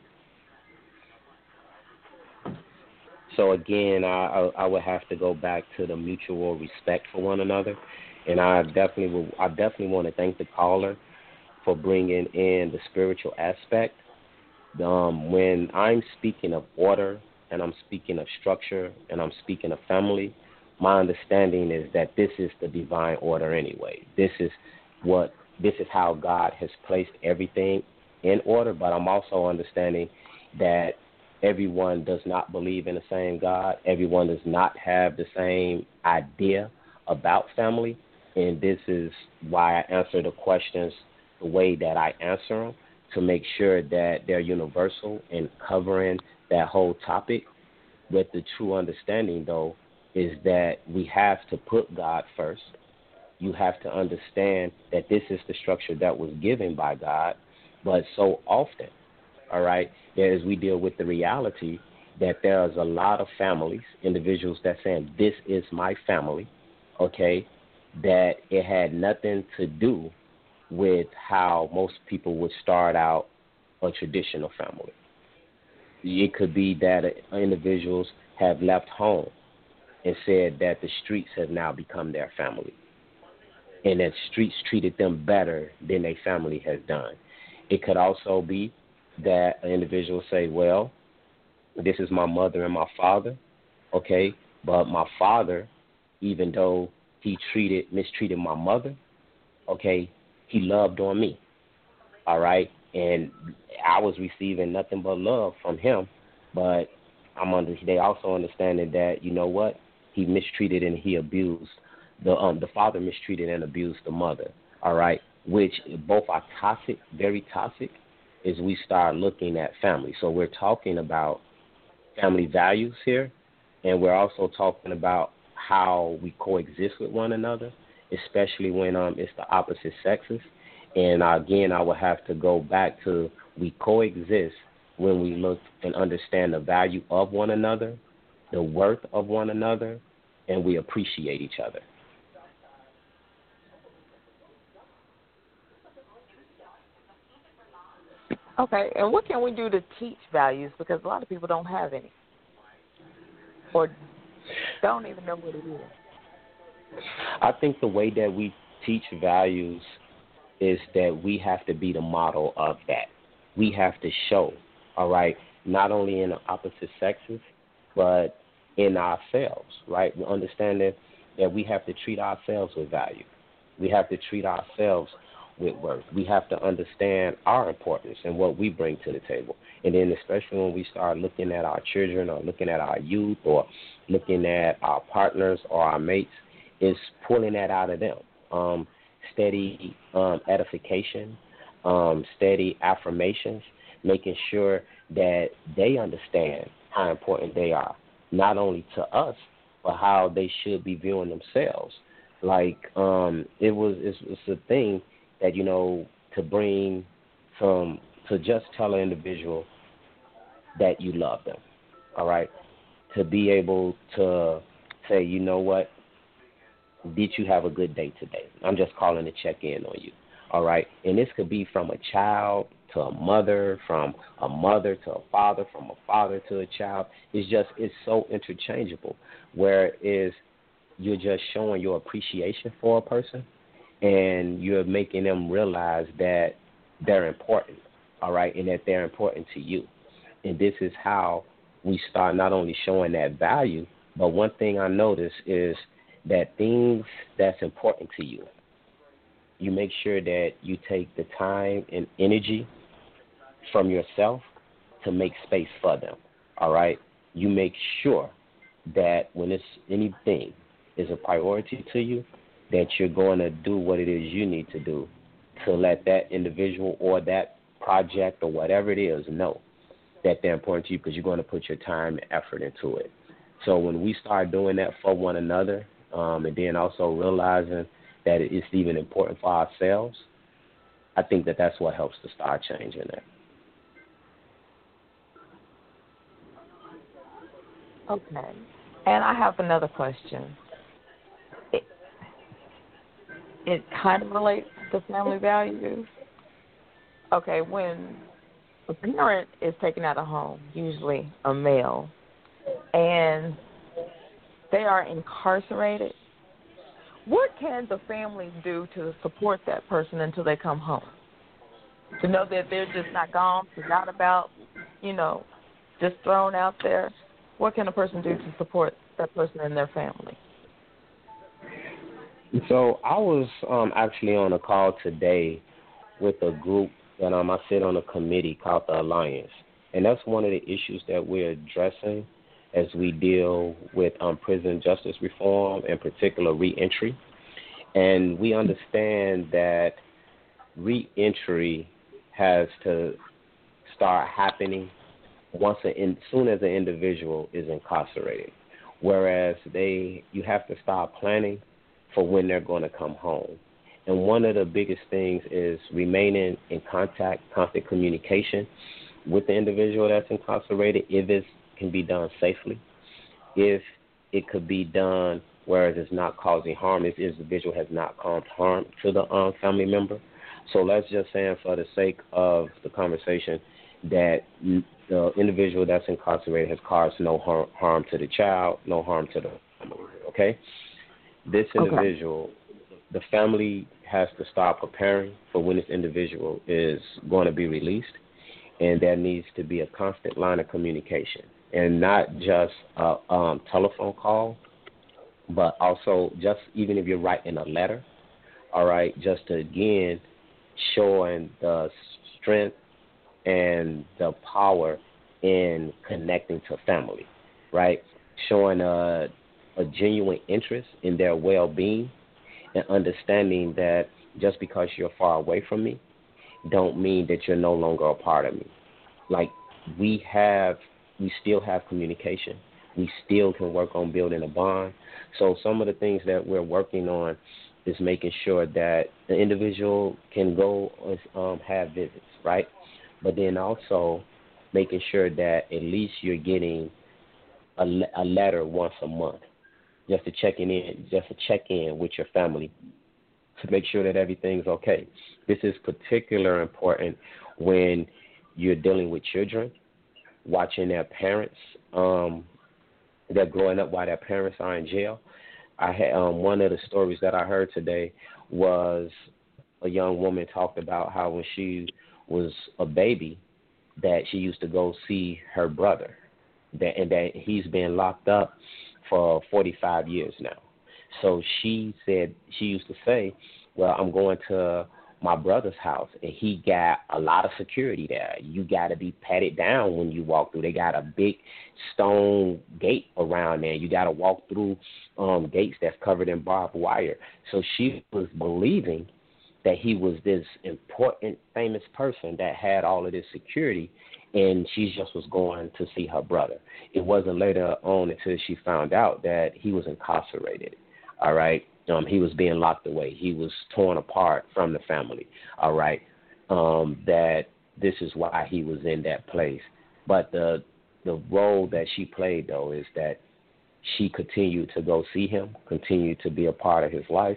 D: So again, I, I, I would have to go back to the mutual respect for one another, and I definitely will, I definitely want to thank the caller for bringing in the spiritual aspect. Um, when I'm speaking of order and I'm speaking of structure and I'm speaking of family, my understanding is that this is the divine order anyway. This is what this is how God has placed everything in order, but I'm also understanding that everyone does not believe in the same God. Everyone does not have the same idea about family, and this is why I answer the questions the way that I answer them, to make sure that they're universal in covering that whole topic. With the true understanding, though, is that we have to put God first. You have to understand that this is the structure that was given by God, but so often, all right, as we deal with the reality that there's a lot of families, individuals that saying, this is my family, okay, that it had nothing to do with how most people would start out a traditional family. It could be that individuals have left home and said that the streets have now become their family, and that streets treated them better than their family has done. It could also be that an individual say, well, this is my mother and my father, okay, but my father, even though he treated mistreated my mother, okay, he loved on me. all right? And I was receiving nothing but love from him, but I'm under. They also understanding that, you know what, he mistreated and he abused the um the father mistreated and abused the mother, all right? Which both are toxic, very toxic. Is we start looking at family. So we're talking about family values here, and we're also talking about how we coexist with one another, especially when um it's the opposite sexes. And uh, again, I would have to go back to we coexist when we look and understand the value of one another, the worth of one another, and we appreciate each other.
E: Okay, and what can we do to teach values? Because a lot of people don't have any or don't even know what it is.
D: I think the way that we teach values is that we have to be the model of that. We have to show, all right, not only in the opposite sexes, but in ourselves, right? We understand that, that we have to treat ourselves with value. We have to treat ourselves with worth. We have to understand our importance and what we bring to the table. And then especially when we start looking at our children or looking at our youth or looking at our partners or our mates, is pulling that out of them. Um, steady um, edification, um, steady affirmations, making sure that they understand how important they are, not only to us, but how they should be viewing themselves. Like um, it was, it's, it's a thing that, you know, to bring some, to just tell an individual that you love them, all right? To be able to say, you know what, did you have a good day today? I'm just calling to check in on you, all right? And this could be from a child to a mother, from a mother to a father, from a father to a child. It's just, it's so interchangeable, whereas you're just showing your appreciation for a person and you're making them realize that they're important, all right, and that they're important to you. And this is how we start not only showing that value, but one thing I notice is that things that's important to you, you make sure that you take the time and energy from yourself to make space for them, all right? You make sure that when it's anything is a priority to you, that you're going to do what it is you need to do to let that individual or that project or whatever it is know that they're important to you, because you're going to put your time and effort into it. So when we start doing that for one another, um, and then also realizing that it's even important for ourselves, I think that that's what helps to start changing that.
E: Okay. And I have another question. It, it kind of relates to family values. Okay, when a parent is taken out of home, usually a male, and they are incarcerated, what can the family do to support that person until they come home? To know that they're just not gone, forgot about, you know, just thrown out there. What can a person do to support that person and their family?
D: So I was um, actually on a call today with a group that um, I sit on a committee called the Alliance. And that's one of the issues that we're addressing as we deal with um, prison justice reform, in particular reentry. And we understand that reentry has to start happening once a, in, soon as an individual is incarcerated, whereas they you have to start planning for when they're going to come home. And one of the biggest things is remaining in contact, constant communication with the individual that's incarcerated, if it can be done safely, if it could be done whereas it's not causing harm, if the individual has not caused harm to the um, family member. So let's just say, for the sake of the conversation, that the individual that's incarcerated has caused no harm, harm to the child, no harm to the family, okay? This individual, okay. The family has to start preparing for when this individual is going to be released, and there needs to be a constant line of communication, and not just a um, telephone call, but also just even if you're writing a letter, all right, just to, again, showing the strength and the power in connecting to family, right? Showing a, a genuine interest in their well-being and understanding that just because you're far away from me don't mean that you're no longer a part of me. Like, we have, we still have communication. We still can work on building a bond. So some of the things that we're working on is making sure that the individual can go um, have visits, right? But then also making sure that at least you're getting a, a letter once a month, just to check in, just to check in with your family to make sure that everything's okay. This is particularly important when you're dealing with children, watching their parents. Um, they're growing up while their parents are in jail. I had um, one of the stories that I heard today was a young woman talked about how when she was a baby that she used to go see her brother, that and that he's been locked up for forty-five years now. So she said, she used to say, well, I'm going to my brother's house, and he got a lot of security there. You got to be patted down when you walk through. They got a big stone gate around there. You got to walk through um, gates that's covered in barbed wire. So she was believing that he was this important, famous person that had all of this security, and she just was going to see her brother. It wasn't later on until she found out that he was incarcerated, all right? Um, he was being locked away. He was torn apart from the family, all right, um, that this is why he was in that place. But the the role that she played, though, is that she continued to go see him, continued to be a part of his life,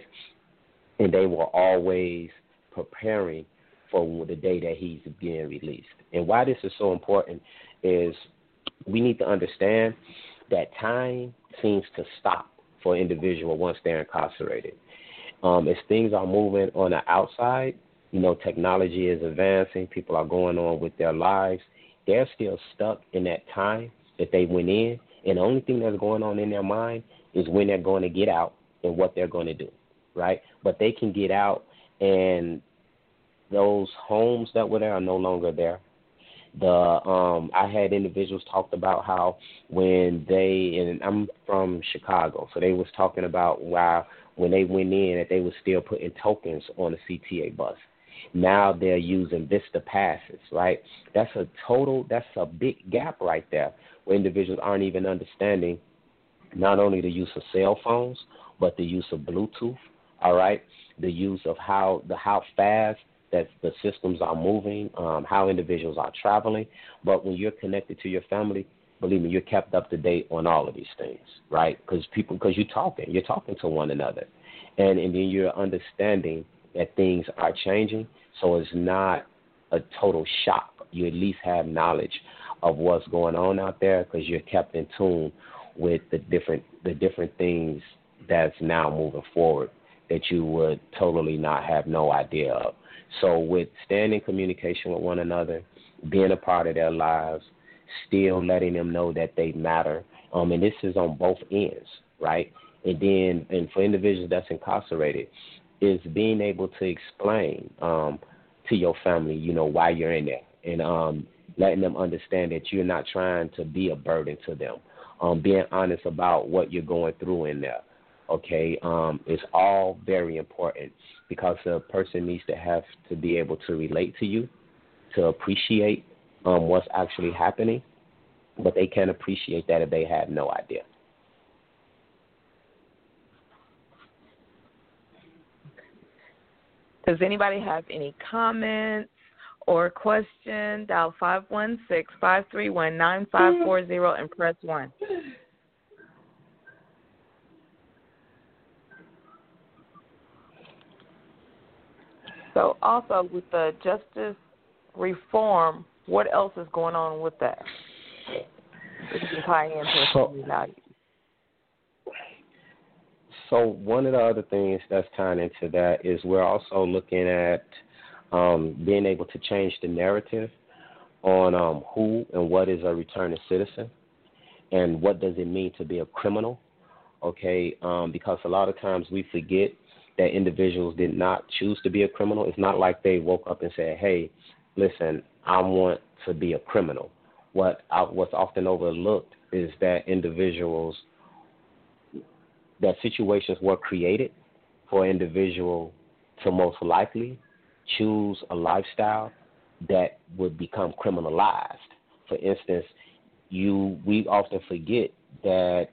D: and they were always preparing for the day that he's being released. And why this is so important is we need to understand that time seems to stop for an individual once they're incarcerated. Um, as things are moving on the outside, you know, technology is advancing, people are going on with their lives, they're still stuck in that time that they went in, and the only thing that's going on in their mind is when they're going to get out and what they're going to do, right? But they can get out, and those homes that were there are no longer there. The um, I had individuals talked about how when they, and I'm from Chicago, so they was talking about why when they went in that they were still putting tokens on the C T A bus. Now they're using Vista passes, right? That's a total, that's a big gap right there where individuals aren't even understanding not only the use of cell phones, but the use of Bluetooth, all right? The use of how the how fast that the systems are moving, um, how individuals are traveling. But when you're connected to your family, believe me, you're kept up to date on all of these things, right? Because people, because you're talking, you're talking to one another, and and then you're understanding that things are changing. So it's not a total shock. You at least have knowledge of what's going on out there because you're kept in tune with the different the different things that's now moving forward that you would totally not have no idea of. So with staying in communication with one another, being a part of their lives, still letting them know that they matter, um, and this is on both ends, right? And then, and for individuals that's incarcerated, is being able to explain um, to your family, you know, why you're in there, and um, letting them understand that you're not trying to be a burden to them. Um, being honest about what you're going through in there. Okay, um, it's all very important because a person needs to have to be able to relate to you, to appreciate um, what's actually happening, but they can't appreciate that if they have no idea.
C: Does anybody have any comments or questions? Dial five one six, five three one, nine five four zero and press one. So also with the justice reform, what else is going on with that? If you can tie into family values.
D: So one of the other things that's tying into that is we're also looking at um, being able to change the narrative on um, who and what is a returning citizen and what does it mean to be a criminal, okay, um, because a lot of times we forget that individuals did not choose to be a criminal. It's not like they woke up and said, hey, listen, I want to be a criminal. What I, what's often overlooked is that individuals, that situations were created for an individual to most likely choose a lifestyle that would become criminalized. For instance, you we often forget that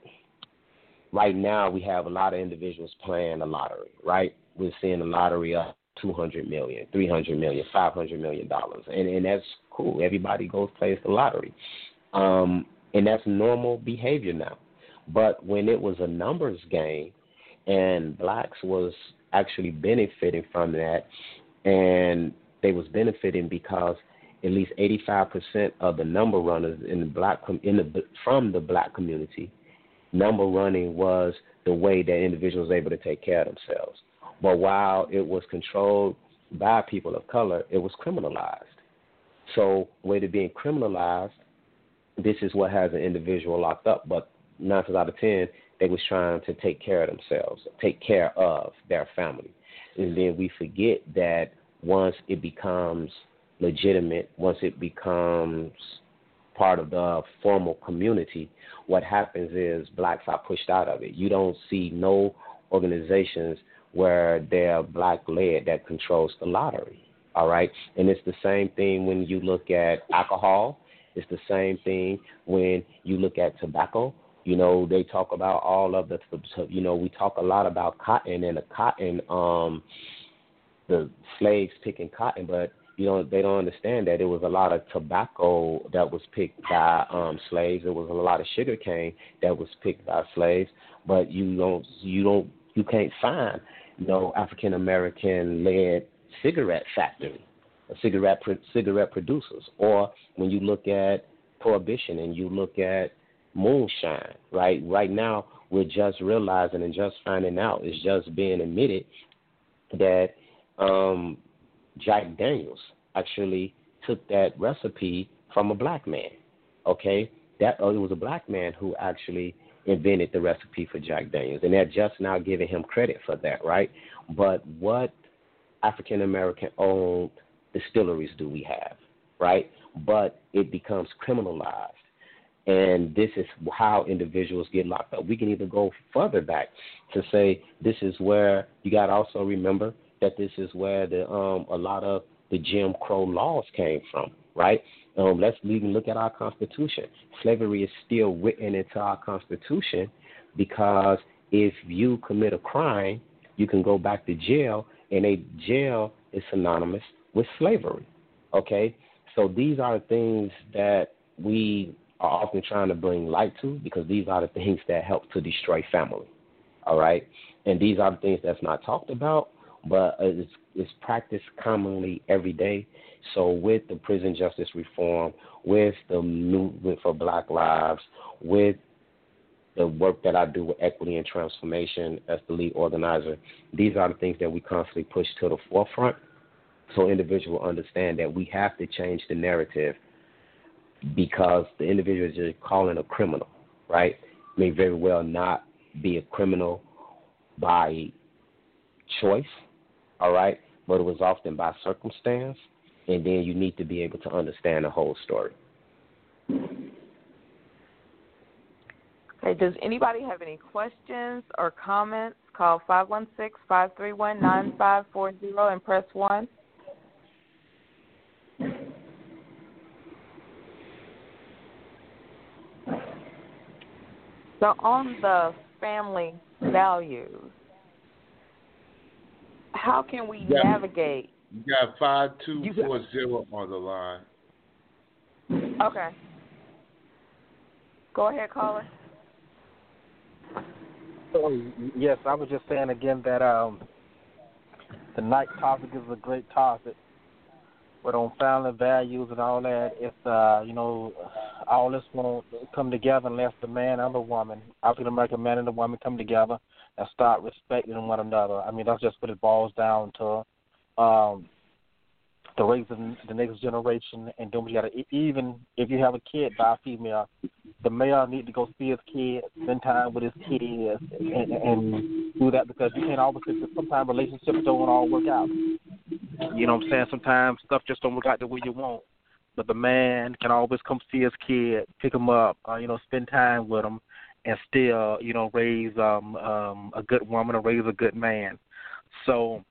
D: right now we have a lot of individuals playing the lottery, right? We're seeing the lottery up two hundred million dollars, three hundred million dollars, five hundred million dollars, and, and that's cool. Everybody goes plays the lottery, um, and that's normal behavior now. But when it was a numbers game and blacks was actually benefiting from that, and they was benefiting because at least eighty-five percent of the number runners in the black in the from the black community, number running was the way that individuals were able to take care of themselves. But while it was controlled by people of color, it was criminalized. So with it being criminalized, this is what has an individual locked up. But nine times out of ten, they was trying to take care of themselves, take care of their family. And then we forget that once it becomes legitimate, once it becomes part of the formal community, what happens is blacks are pushed out of it. You don't see no organizations where they're black-led that controls the lottery, all right? And it's the same thing when you look at alcohol. It's the same thing when you look at tobacco. You know, they talk about all of the, you know, we talk a lot about cotton and the cotton, um, the slaves picking cotton, but you know, they don't understand that it was a lot of tobacco that was picked by um, slaves. There was a lot of sugar cane that was picked by slaves, but you don't, you don't, you can't find no African American led cigarette factory, or cigarette cigarette producers. Or when you look at prohibition and you look at moonshine, right? Right now, we're just realizing and just finding out, it's just being admitted that um, Jack Daniels actually took that recipe from a black man, okay? That oh, it was a black man who actually invented the recipe for Jack Daniels, and they're just now giving him credit for that, right? But what African-American owned distilleries do we have, right? But it becomes criminalized, and this is how individuals get locked up. We can even go further back to say this is where you got to also remember that this is where the um, a lot of the Jim Crow laws came from, right? Um, let's even look at our Constitution. Slavery is still written into our Constitution because if you commit a crime, you can go back to jail, and a jail is synonymous with slavery, okay? So these are the things that we are often trying to bring light to because these are the things that help to destroy family, all right? And these are the things that's not talked about, but it's, it's practiced commonly every day. So with the prison justice reform, with the movement for Black Lives, with the work that I do with Equity and Transformation as the lead organizer, these are the things that we constantly push to the forefront so individuals understand that we have to change the narrative because the individual is just calling a criminal, right, may very well not be a criminal by choice, all right, but it was often by circumstance, and then you need to be able to understand the whole story.
E: Okay, does anybody have any questions or comments? Call five one six, five three one, nine five four zero and press one. So on the family values, how can we
A: yeah.
E: navigate?
A: You got five two four zero on the line.
E: Okay. Go ahead, caller.
B: Oh, yes, I was just saying again that um, the night topic is a great topic. But on family values and all that, it's, uh, you know, all this won't come together unless the man and the woman, African American man and the woman come together and start respecting one another. I mean, that's just what it boils down to. Um, to raise the, the next generation, and then we got to, even if you have a kid by a female, the male need to go see his kids, spend time with his kids, and, and do that, because you can't always, sometimes relationships don't all work out. You know what I'm saying? Sometimes stuff just don't work out the way you want. But the man can always come see his kid, pick him up, uh, you know, spend time with him, and still, you know, raise um, um, a good woman or raise a good man. So,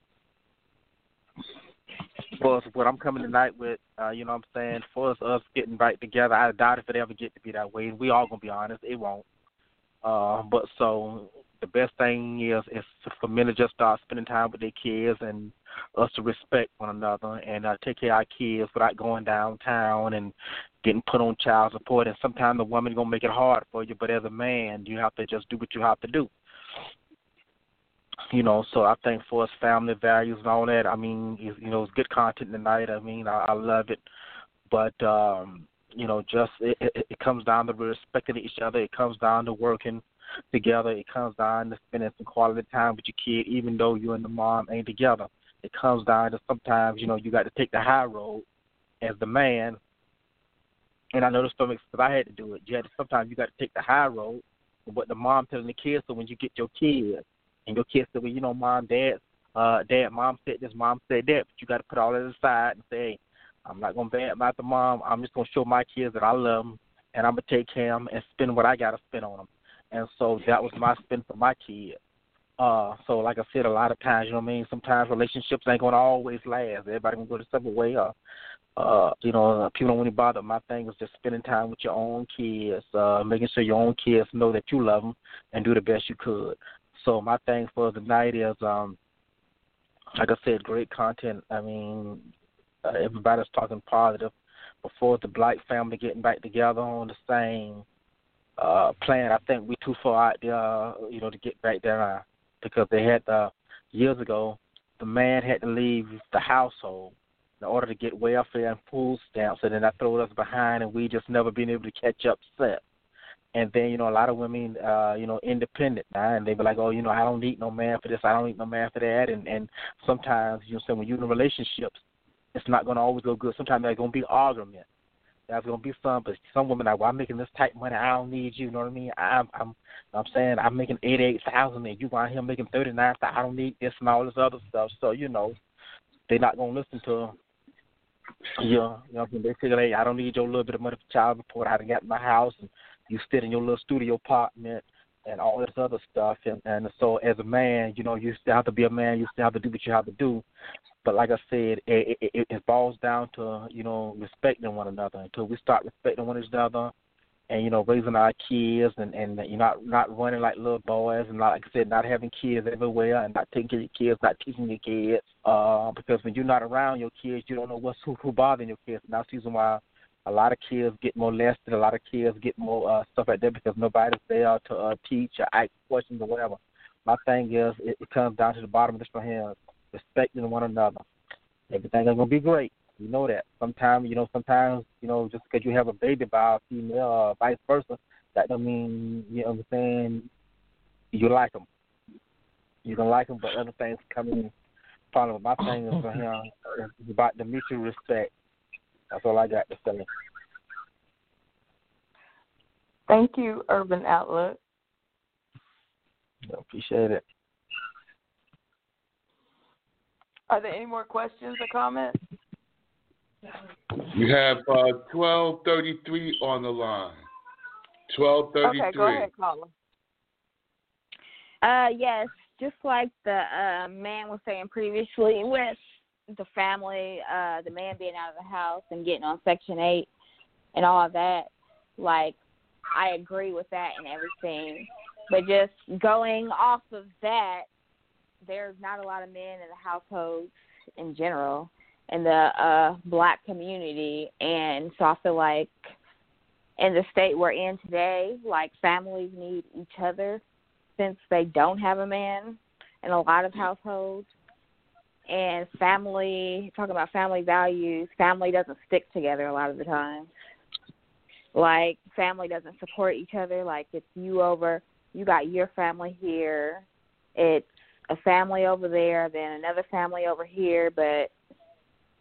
B: for us, what I'm coming tonight with, uh, you know what I'm saying, for us, us getting right together, I doubt if it ever get to be that way. We all going to be honest, it won't. Uh, but so the best thing is, is for men to just start spending time with their kids, and us to respect one another, and uh, take care of our kids without going downtown and getting put on child support. And sometimes the woman going to make it hard for you, but as a man, you have to just do what you have to do. You know, so I think for us, family values and all that, I mean, you know, it's good content tonight. I mean, I, I love it. But, um, you know, just it, it, it comes down to respecting each other. It comes down to working together. It comes down to spending some quality time with your kid, even though you and the mom ain't together. It comes down to sometimes, you know, you got to take the high road as the man. And I know this because I had to do it. You had to, sometimes you got to take the high road and what the mom telling the kids. So when you get your kids, and your kids say, well, you know, mom, dad, uh, dad, mom said this, mom said that, but you got to put all that aside and say, hey, I'm not going to bad about the mom. I'm just going to show my kids that I love them, and I'm going to take care of them and spend what I got to spend on them. And so that was my spend for my kids. Uh, so like I said, a lot of times, you know what I mean, sometimes relationships ain't going to always last. Everybody going to go the separate way. Uh, uh, you know, people don't really bother. My thing is just spending time with your own kids, uh, making sure your own kids know that you love them and do the best you could. So my thing for the night is, um, like I said, great content. I mean, uh, everybody's talking positive. Before the black family getting back together on the same uh, plan, I think we too far out there, uh, you know, to get back there now. Because they had, uh, years ago, the man had to leave the household in order to get welfare and food stamps, and then that threw us behind, and we just never been able to catch up set. And then, you know, a lot of women, uh, you know, independent now, and they be like, oh, you know, I don't need no man for this, I don't need no man for that. And, and sometimes, you know, so when you're in relationships, it's not going to always go good. Sometimes there's going to be argument. There's going to be some, but some women are, well, I'm making this type of money, I don't need you, you know what I mean? I'm, I'm, I'm saying I'm making eighty-eight thousand dollars, and you out here making thirty-nine thousand dollars, I don't need this and all this other stuff. So, you know, they're not going to listen to you. You know, they figure, hey, I don't need your little bit of money for child support. I done got my house, and you sit in your little studio apartment and all this other stuff. And, and so as a man, you know, you still have to be a man. You still have to do what you have to do. But like I said, it, it, it boils down to, you know, respecting one another. Until we start respecting one another and, you know, raising our kids and, and you know, not, not running like little boys and, like I said, not having kids everywhere and not taking care of your kids, not teaching your kids. Uh, because when you're not around your kids, you don't know what's who, who bothering your kids. And that's the reason why a lot of kids get molested, a lot of kids get more uh, stuff like that because nobody's there to uh, teach or ask questions or whatever. My thing is, it, it comes down to the bottom of this for him, respecting one another. Everything is going to be great. You know that. Sometimes, you know, sometimes, you know, just because you have a baby by a female or vice versa, that don't mean, you know what I'm saying, you like them. You don't like them, but other things come in. Problem. My thing is for him, it's about the mutual respect. That's all I got to say.
E: Thank you, Urban Outlook.
B: I appreciate it.
E: Are there any more questions or comments?
A: You have uh, twelve thirty-three on the line. twelve thirty-three.
E: Okay, go ahead, caller.
G: Uh, yes, just like the uh, man was saying previously with the family, uh, the man being out of the house and getting on Section eight and all of that, like, I agree with that and everything. But just going off of that, there's not a lot of men in the households in general in the uh, black community. And so I feel like in the state we're in today, like, families need each other since they don't have a man in a lot of households. And family, talking about family values, family doesn't stick together a lot of the time. Like, family doesn't support each other. Like, it's you over, you got your family here. It's a family over there, then another family over here. But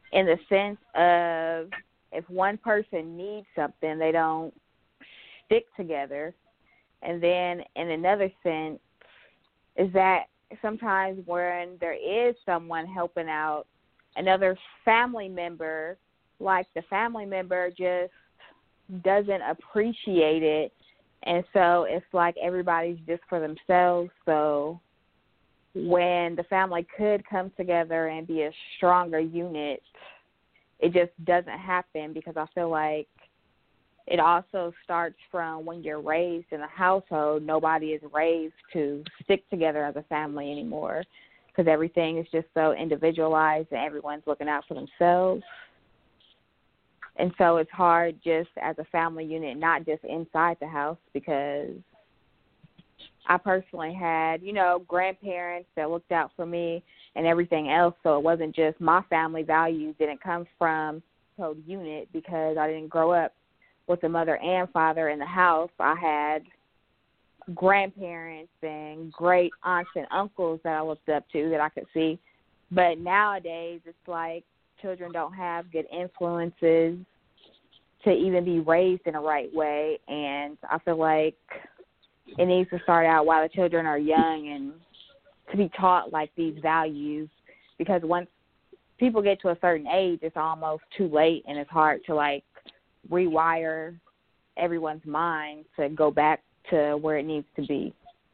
G: in the sense of if one person needs something, they don't stick together. And then in another sense is that sometimes when there is someone helping out another family member, like the family member just doesn't appreciate it. And so it's like everybody's just for themselves. So when the family could come together and be a stronger unit, it just doesn't happen, because I feel like it also starts from when you're raised in a household. Nobody is raised to stick together as a family anymore, because everything is just so individualized and everyone's looking out for themselves. And so it's hard just as a family unit, not just inside the house, because I personally had, you know, grandparents that looked out for me and everything else. So it wasn't just my family values didn't come from the unit, because I didn't grow up with a mother and father in the house. I had grandparents and great aunts and uncles that I looked up to that I could see. But nowadays it's like children don't have good influences to even be raised in the right way. And I feel like it needs to start out while the children are young and to be taught like these values, because once people get to a certain age, it's almost too late, and it's hard to like rewire everyone's mind to go back to where it needs to be.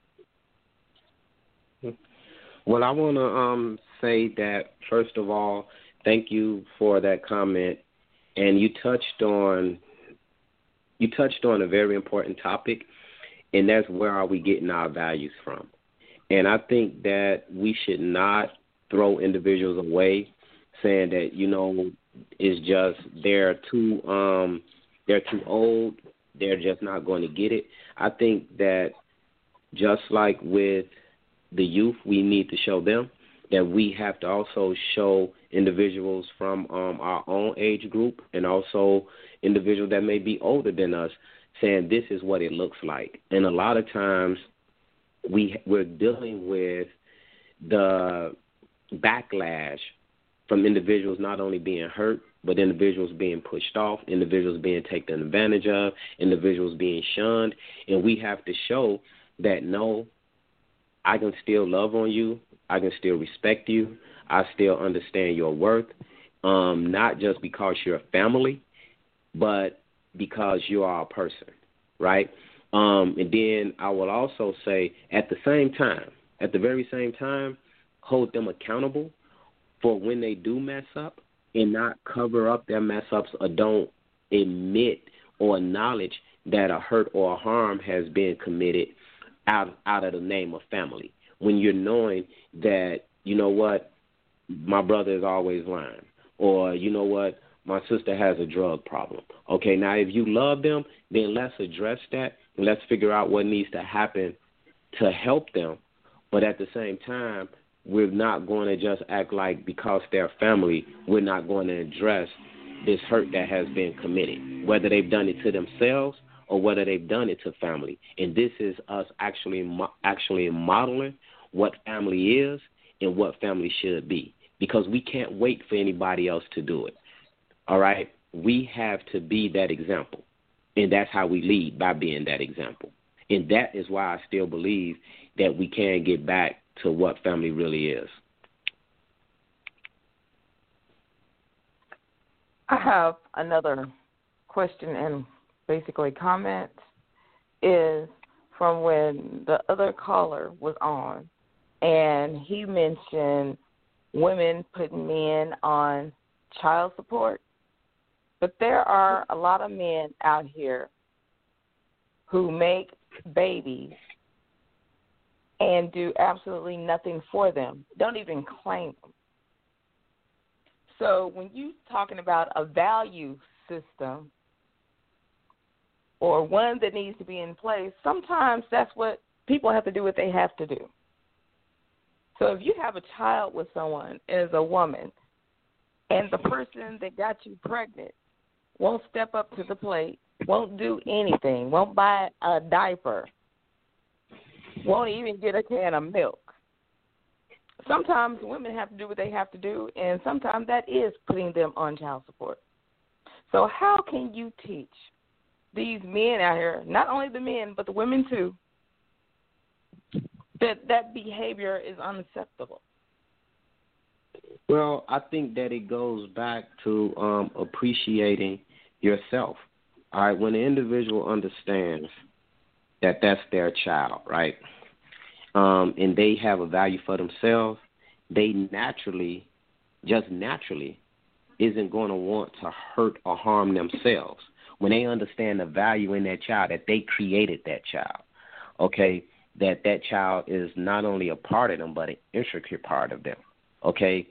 D: Well, I want to um, say that, first of all, thank you for that comment. And you touched on you touched on a very important topic, and that's where are we getting our values from. And I think that we should not throw individuals away saying that, you know, it's just they're too um, they're too old, they're just not going to get it. I think that just like with the youth, we need to show them that we have to also show individuals from um, our own age group, and also individuals that may be older than us, saying this is what it looks like. And a lot of times we, we're dealing with the backlash from individuals not only being hurt, but individuals being pushed off, individuals being taken advantage of, individuals being shunned. And we have to show that, no, I can still love on you. I can still respect you. I still understand your worth, um, not just because you're a family, but because you are a person, right? Um, and then I will also say at the same time, at the very same time, hold them accountable for when they do mess up, and not cover up their mess ups or don't admit or acknowledge that a hurt or a harm has been committed out, out of the name of family. When you're knowing that, you know what, my brother is always lying, or you know what, my sister has a drug problem. Okay, now if you love them, then let's address that, and let's figure out what needs to happen to help them. But at the same time, we're not going to just act like because they're family, we're not going to address this hurt that has been committed, whether they've done it to themselves or whether they've done it to family. And this is us actually actually modeling what family is and what family should be, because we can't wait for anybody else to do it. All right? We have to be that example, and that's how we lead, by being that example. And that is why I still believe that we can get back to what family really is.
E: I have another question and basically comment, is from when the other caller was on, and he mentioned women putting men on child support. But there are a lot of men out here who make babies and do absolutely nothing for them, don't even claim them. So when you're talking about a value system or one that needs to be in place, sometimes that's what people have to do what they have to do. So if you have a child with someone as a woman, and the person that got you pregnant won't step up to the plate, won't do anything, won't buy a diaper, won't even get a can of milk.
C: sometimes women have to do what they have to do, and sometimes that is putting them on child support. So how can you teach these men out here, not only the men but the women too, that that behavior is unacceptable?
D: Well, I think that it goes back to um, appreciating yourself. All right, when the individual understands that that's their child, right, um, and they have a value for themselves, they naturally, just naturally, isn't going to want to hurt or harm themselves. When they understand the value in that child, that they created that child, okay, that that child is not only a part of them but an intricate part of them, okay,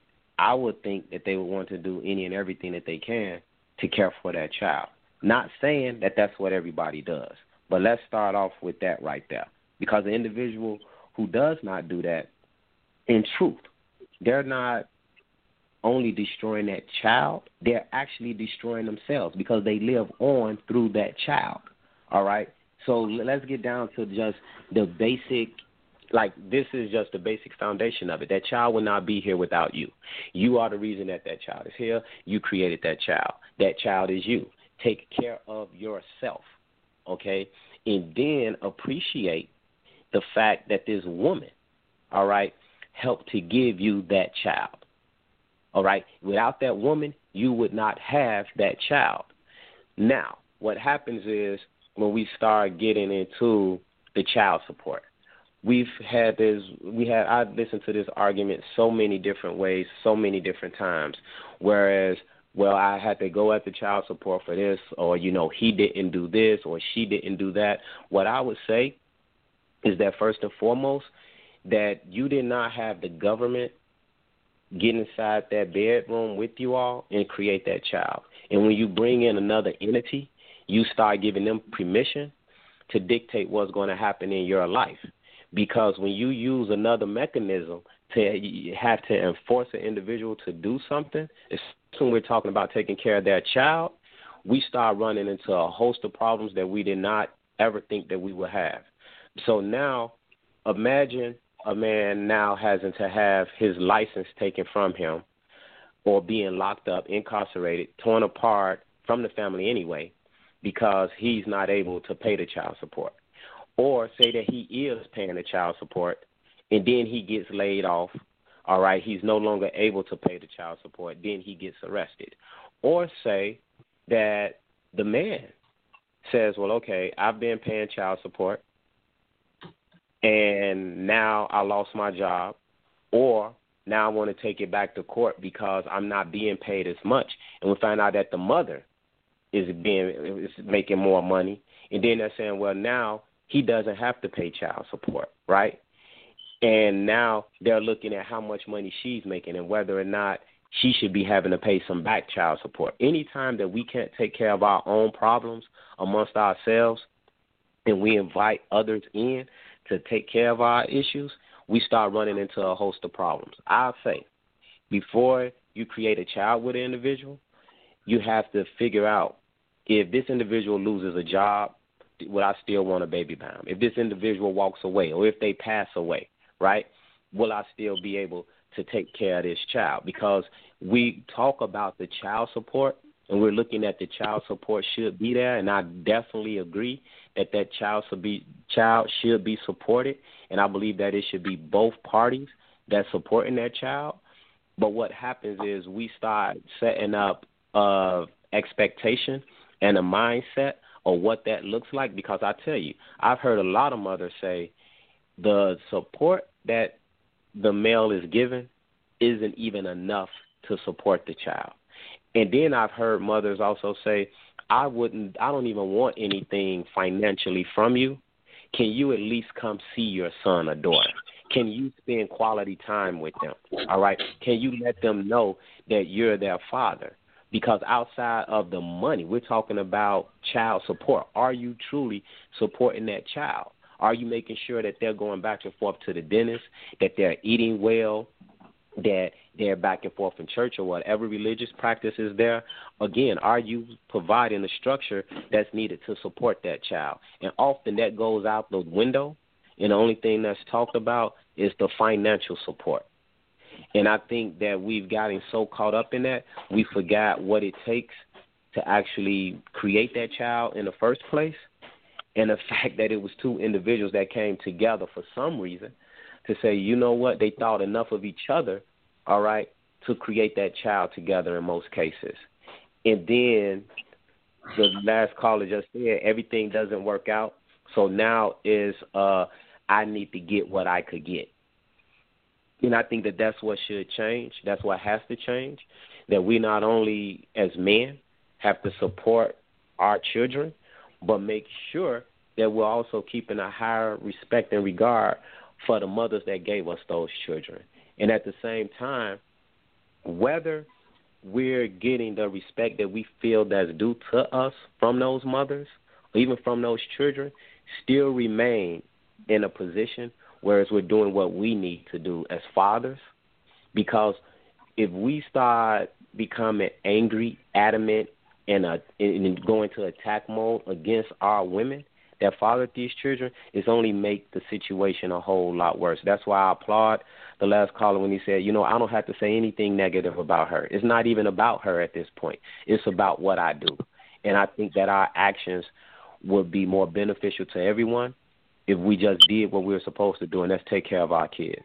D: I would think that they would want to do any and everything that they can to care for that child. Not saying that that's what everybody does, but let's start off with that right there. Because the individual who does not do that, in truth, they're not only destroying that child, they're actually destroying themselves because they live on through that child, all right? So let's get down to just the basic, like this is just the basic foundation of it. That child will not be here without you. You are the reason that that child is here. You created that child. That child is you. Take care of yourself, okay? And then appreciate the fact that this woman, all right, helped to give you that child, all right? Without that woman, you would not have that child. Now, what happens is when we start getting into the child support, we've had this, we had, I've listened to this argument so many different ways, so many different times, whereas, well, I had to go after child support for this, or, you know, he didn't do this, or she didn't do that. What I would say is that first and foremost, that you did not have the government get inside that bedroom with you all and create that child. And when you bring in another entity, you start giving them permission to dictate what's going to happen in your life. Because when you use another mechanism to have to enforce an individual to do something, especially when we're talking about taking care of their child, we start running into a host of problems that we did not ever think that we would have. So now imagine a man now having to have his license taken from him or being locked up, incarcerated, torn apart from the family anyway because he's not able to pay the child support. Or say that he is paying the child support and then he gets laid off, all right, he's no longer able to pay the child support, then he gets arrested. Or say that the man says, well, okay, I've been paying child support and now I lost my job, or now I want to take it back to court because I'm not being paid as much. And we find out that the mother is being is making more money, and then they're saying, well, now he doesn't have to pay child support, right? And now they're looking at how much money she's making and whether or not she should be having to pay some back child support. Anytime that we can't take care of our own problems amongst ourselves and we invite others in to take care of our issues, we start running into a host of problems. I'll say, before you create a child with an individual, you have to figure out if this individual loses a job, would I still want a baby by him? If this individual walks away or if they pass away, right, will I still be able to take care of this child? Because we talk about the child support and we're looking at the child support should be there, and I definitely agree that that child should be, child should be supported, and I believe that it should be both parties that's supporting that child. But what happens is we start setting up uh, expectation and a mindset of what that looks like, because I tell you, I've heard a lot of mothers say the support that the male is given isn't even enough to support the child. And then I've heard mothers also say, I wouldn't, I don't even want anything financially from you. Can you at least come see your son or daughter? Can you spend quality time with them? All right. Can you let them know that you're their father? Because outside of the money, we're talking about child support. Are you truly supporting that child? Are you making sure that they're going back and forth to the dentist, that they're eating well, that they're back and forth in church or whatever religious practice is there? Again, are you providing the structure that's needed to support that child? And often that goes out the window, and the only thing that's talked about is the financial support. And I think that we've gotten so caught up in that, we forgot what it takes to actually create that child in the first place, and the fact that it was two individuals that came together for some reason to say, you know what, they thought enough of each other, all right, to create that child together in most cases. And then the last caller just said everything doesn't work out, so now is uh, I need to get what I could get. And I think that that's what should change. That's what has to change, that we not only as men have to support our children, but make sure that we're also keeping a higher respect and regard for the mothers that gave us those children. And at the same time, whether we're getting the respect that we feel that's due to us from those mothers or even from those children, still remain in a position whereas we're doing what we need to do as fathers. Because if we start becoming angry, adamant, and, uh, and going to attack mode against our women that fathered these children, it's only make the situation a whole lot worse. That's why I applaud the last caller when he said, you know, I don't have to say anything negative about her. It's not even about her at this point. It's about what I do. And I think that our actions would be more beneficial to everyone if we just did what we were supposed to do, and that's take care of our kids.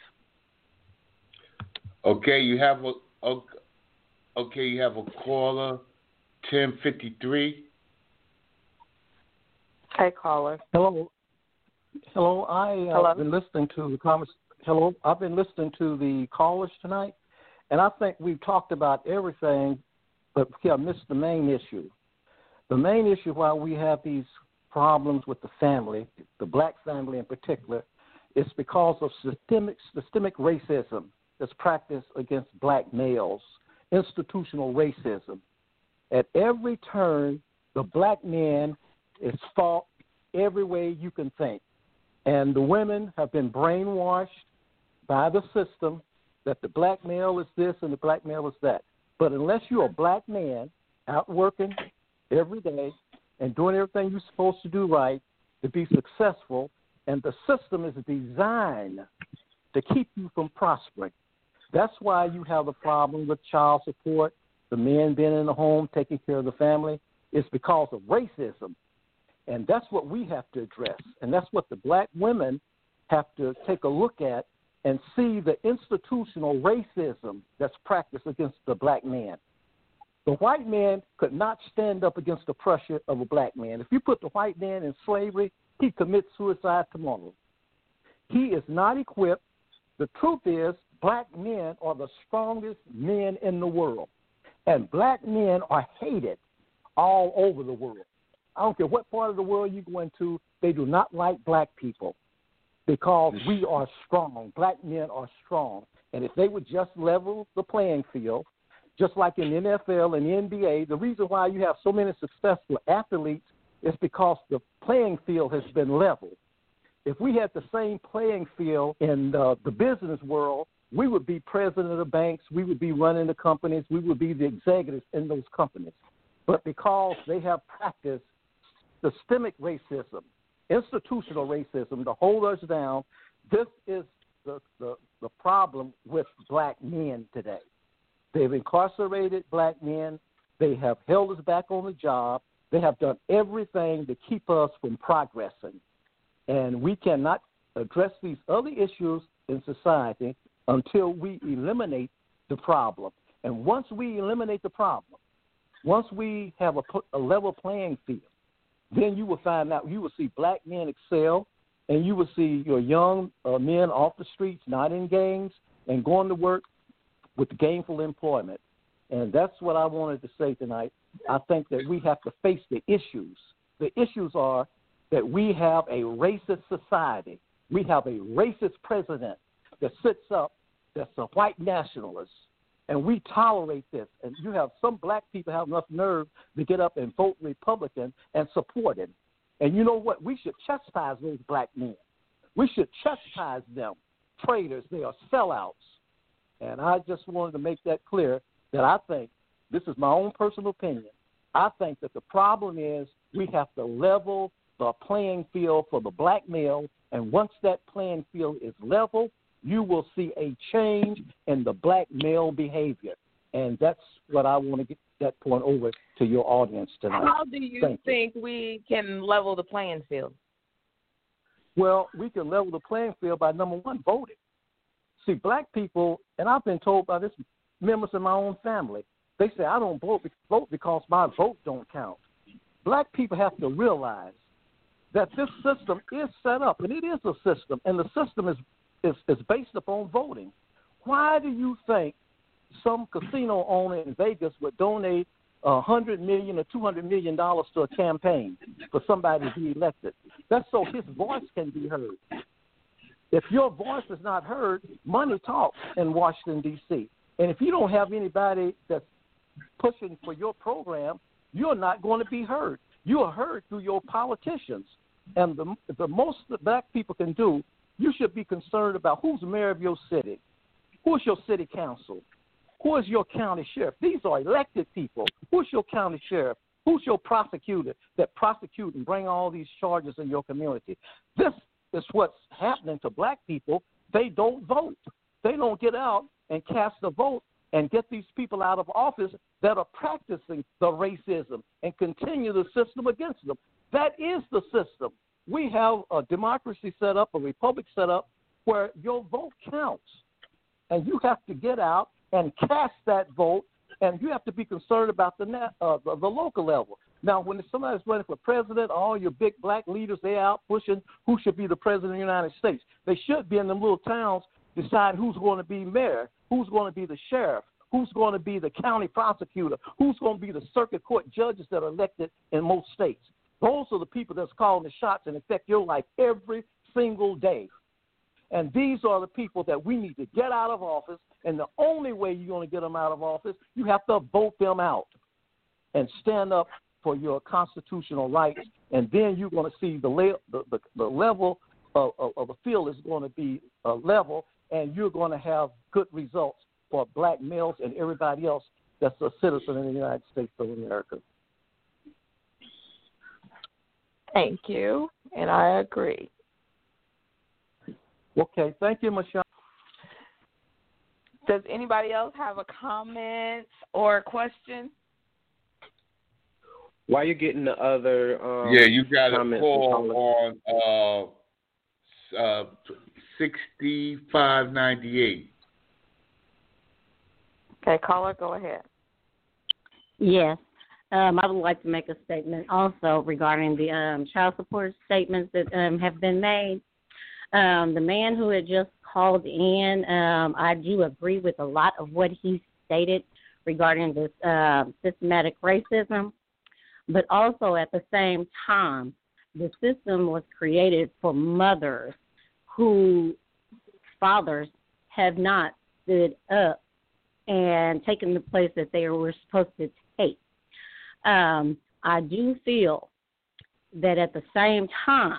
A: Okay, you have a okay, you have a caller, ten fifty-three.
C: Hey, caller.
H: Hello. Hello. I uh,
C: Hello.
H: have been listening to the convers- Hello. I've been listening to the callers tonight, and I think we've talked about everything, but yeah, missed the main issue. The main issue why we have these problems with the family, the black family in particular, is because of systemic systemic racism that's practiced against black males, institutional racism. At every turn, the black man is fought every way you can think. And the women have been brainwashed by the system that the black male is this and the black male is that. But unless you're a black man out working every day and doing everything you're supposed to do right to be successful, and the system is designed to keep you from prospering. That's why you have the problem with child support, the men being in the home taking care of the family. It's because of racism. And that's what we have to address. And that's what the black women have to take a look at and see the institutional racism that's practiced against the black man. The white man could not stand up against the pressure of a black man. If you put the white man in slavery, he'd commit suicide tomorrow. He is not equipped. The truth is, black men are the strongest men in the world. And black men are hated all over the world. I don't care what part of the world you go into, they do not like black people because we are strong. Black men are strong. And if they would just level the playing field, just like in the N F L and the N B A, the reason why you have so many successful athletes is because the playing field has been leveled. If we had the same playing field in uh, the business world, we would be president of the banks, we would be running the companies, we would be the executives in those companies. But because they have practiced systemic racism, institutional racism to hold us down, this is the, the, the problem with black men today. They've incarcerated black men. They have held us back on the job. They have done everything to keep us from progressing. And we cannot address these other issues in society until we eliminate the problem. And once we eliminate the problem, once we have a, a level playing field, then you will find out, you will see black men excel, and you will see your young uh, men off the streets, not in gangs, and going to work with gainful employment. And that's what I wanted to say tonight. I think that we have to face the issues. The issues are that we have a racist society. We have a racist president that sits up that's a white nationalist, and we tolerate this. And you have some black people have enough nerve to get up and vote Republican and support him. And you know what? We should chastise those black men. We should chastise them. Traitors, they are sellouts. And I just wanted to make that clear that I think, this is my own personal opinion, I think that the problem is we have to level the playing field for the black male, and once that playing field is level, you will see a change in the black male behavior. And that's what I want to get that point over to your audience tonight.
E: How do you
H: Thank
E: think
H: you.
E: we can level the playing field?
H: Well, we can level the playing field by, number one, voting. See, black people, and I've been told by this members of my own family, they say, I don't vote, vote because my vote don't count. Black people have to realize that this system is set up, and it is a system, and the system is, is, is based upon voting. Why do you think some casino owner in Vegas would donate one hundred million dollars or two hundred million dollars to a campaign for somebody to be elected? That's so his voice can be heard. If your voice is not heard, money talks in Washington, D C And if you don't have anybody that's pushing for your program, you're not going to be heard. You are heard through your politicians. And the, the most that black people can do, you should be concerned about who's the mayor of your city, who's your city council, who is your county sheriff. These are elected people. Who's your county sheriff? Who's your prosecutor that prosecute and bring all these charges in your community? This is what's happening to black people. They don't vote. They don't get out and cast a vote and get these people out of office that are practicing the racism and continue the system against them. That is the system. We have a democracy set up, a republic set up, where your vote counts. And you have to get out and cast that vote, and you have to be concerned about the, net, uh, the, the local level. Now, when somebody's running for president, all your big black leaders, they're out pushing who should be the president of the United States. They should be in them little towns deciding who's going to be mayor, who's going to be the sheriff, who's going to be the county prosecutor, who's going to be the circuit court judges that are elected in most states. Those are the people that's calling the shots and affect your life every single day. And these are the people that we need to get out of office, and the only way you're going to get them out of office, you have to vote them out and stand up for your constitutional rights, and then you're going to see the, le- the, the, the level of, of, of the field is going to be uh, level, and you're going to have good results for black males and everybody else that's a citizen in the United States of America.
E: Thank you, and I agree.
H: Okay, thank you, Michelle.
E: Does anybody else have a comment or a question?
D: While you're getting the other um,
A: yeah, you got a
D: comments
A: call on uh, uh, sixty-five ninety-eight.
E: Okay, caller, go ahead.
I: Yes. Um, I would like to make a statement also regarding the um, child support statements that um, have been made. Um, the man who had just called in, um, I do agree with a lot of what he stated regarding this uh, systematic racism, but also at the same time, the system was created for mothers who fathers have not stood up and taken the place that they were supposed to take. Um, I do feel that at the same time,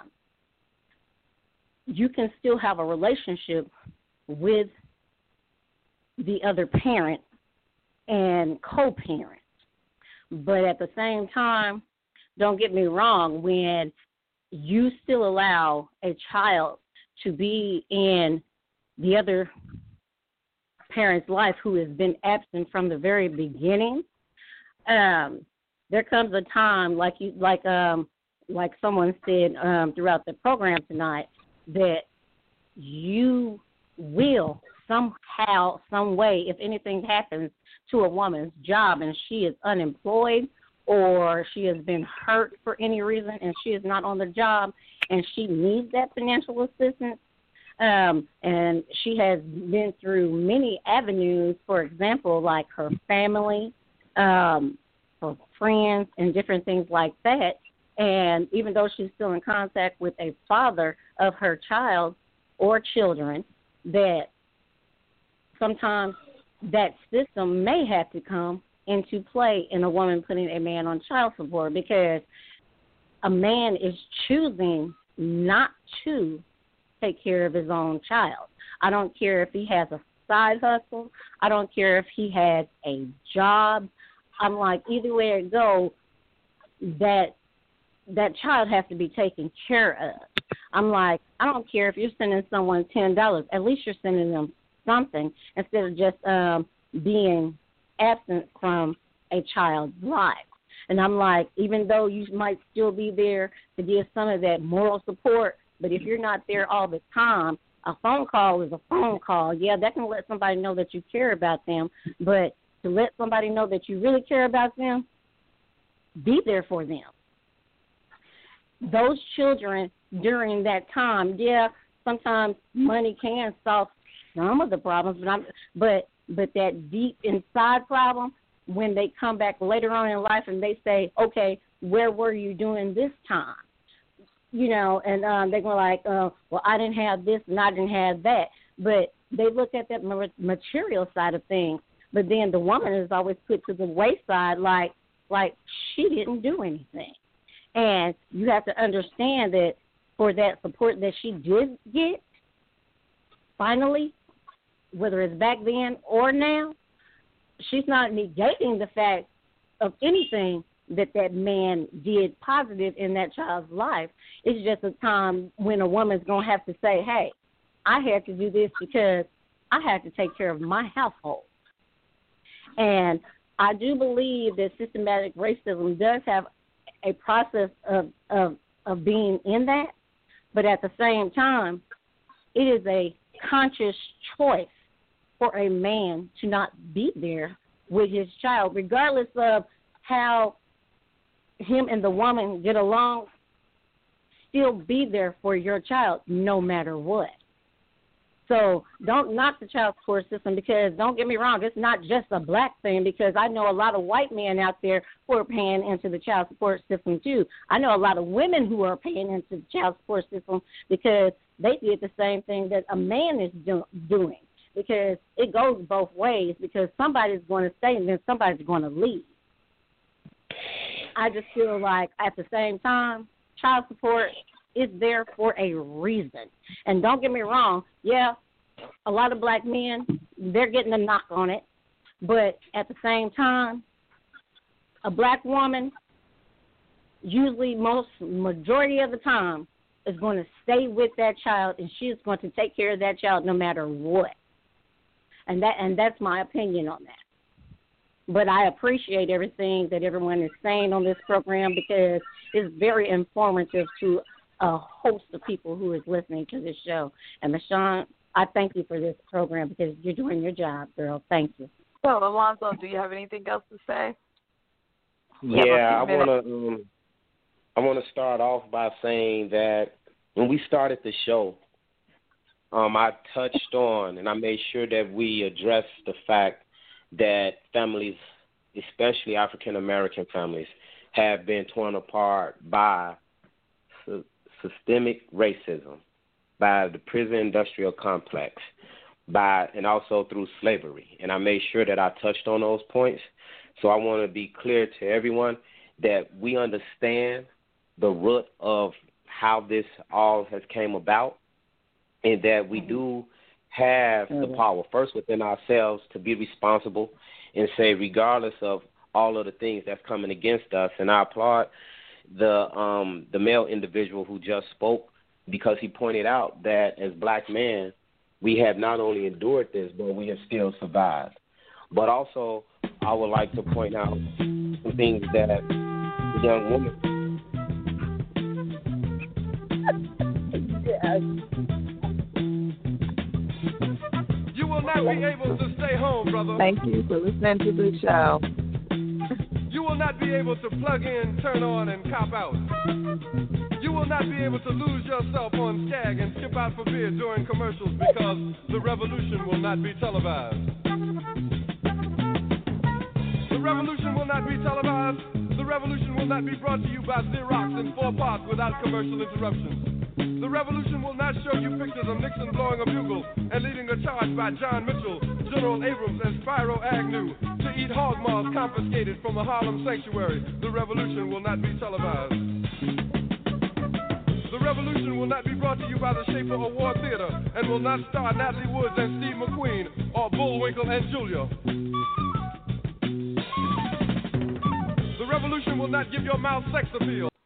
I: you can still have a relationship with the other parent and co-parent. But at the same time, don't get me wrong, when you still allow a child to be in the other parent's life who has been absent from the very beginning, um, there comes a time, like you, like um, like someone said um, throughout the program tonight, that you will somehow, some way, if anything happens to a woman's job and she is unemployed or she has been hurt for any reason and she is not on the job and she needs that financial assistance, um, and she has been through many avenues, for example, like her family, um, her friends, and different things like that, and even though she's still in contact with a father of her child or children, that sometimes that system may have to come into play in a woman putting a man on child support, because a man is choosing not to take care of his own child. I don't care if he has a side hustle. I don't care if he has a job. I'm like, either way it goes, that that child has to be taken care of. I'm like, I don't care if you're sending someone ten dollars. At least you're sending them something instead of just um, being absent from a child's life. And I'm like, even though you might still be there to give some of that moral support, but if you're not there all the time, a phone call is a phone call. Yeah, that can let somebody know that you care about them, but to let somebody know that you really care about them, be there for them. Those children during that time, yeah, sometimes money can solve some of the problems, but I'm, but but that deep inside problem, when they come back later on in life and they say, okay, where were you doing this time? You know, and um, they're going like, uh, well, I didn't have this and I didn't have that. But they look at that material side of things. But then the woman is always put to the wayside like, like she didn't do anything. And you have to understand that for that support that she did get, finally, whether it's back then or now, she's not negating the fact of anything that that man did positive in that child's life. It's just a time when a woman's going to have to say, hey, I had to do this because I had to take care of my household. And I do believe that systematic racism does have a process of, of, of being in that, but at the same time, it is a conscious choice for a man to not be there with his child, regardless of how him and the woman get along. Still be there for your child no matter what. So don't knock the child support system, because don't get me wrong, it's not just a black thing, because I know a lot of white men out there who are paying into the child support system too. I know a lot of women who are paying into the child support system because they did the same thing that a man is do- doing. Because it goes both ways, because somebody's going to stay and then somebody's going to leave. I just feel like at the same time, child support is there for a reason. And don't get me wrong, yeah, a lot of black men, they're getting a knock on it. But at the same time, a black woman, usually most majority of the time, is going to stay with that child, and she's going to take care of that child no matter what. And that and that's my opinion on that. But I appreciate everything that everyone is saying on this program, because it's very informative to a host of people who is listening to this show. And Michonne, I thank you for this program, because you're doing your job, girl. Thank you.
E: So, Alonzo, do you have anything else to say?
D: Yeah, I want to um, I want to start off by saying that when we started the show, Um, I touched on and I made sure that we addressed the fact that families, especially African-American families, have been torn apart by sy- systemic racism, by the prison industrial complex, by and also through slavery. And I made sure that I touched on those points. So I want to be clear to everyone that we understand the root of how this all has came about, and that we do have the power, first within ourselves, to be responsible and say, regardless of all of the things that's coming against us. And I applaud the um, the male individual who just spoke, because he pointed out that as black men, we have not only endured this, but we have still survived. But also, I would like to point out some things that the young woman.
I: Yes.
J: You will not be able to stay home, brother.
E: Thank you for listening to the show.
J: You will not be able to plug in, turn on, and cop out. You will not be able to lose yourself on Skag and skip out for beer during commercials, because the revolution will not be televised. The revolution will not be televised. The revolution will not be brought to you by Xerox in four parts without commercial interruptions. The revolution will not show you pictures of Nixon blowing a bugle and leading a charge by John Mitchell, General Abrams, and Spyro Agnew to eat hog maws confiscated from a Harlem sanctuary. The revolution will not be televised. The revolution will not be brought to you by the Schaefer Award Theater and will not star Natalie Woods and Steve McQueen or Bullwinkle and Julia. The revolution will not give your mouth sex appeal.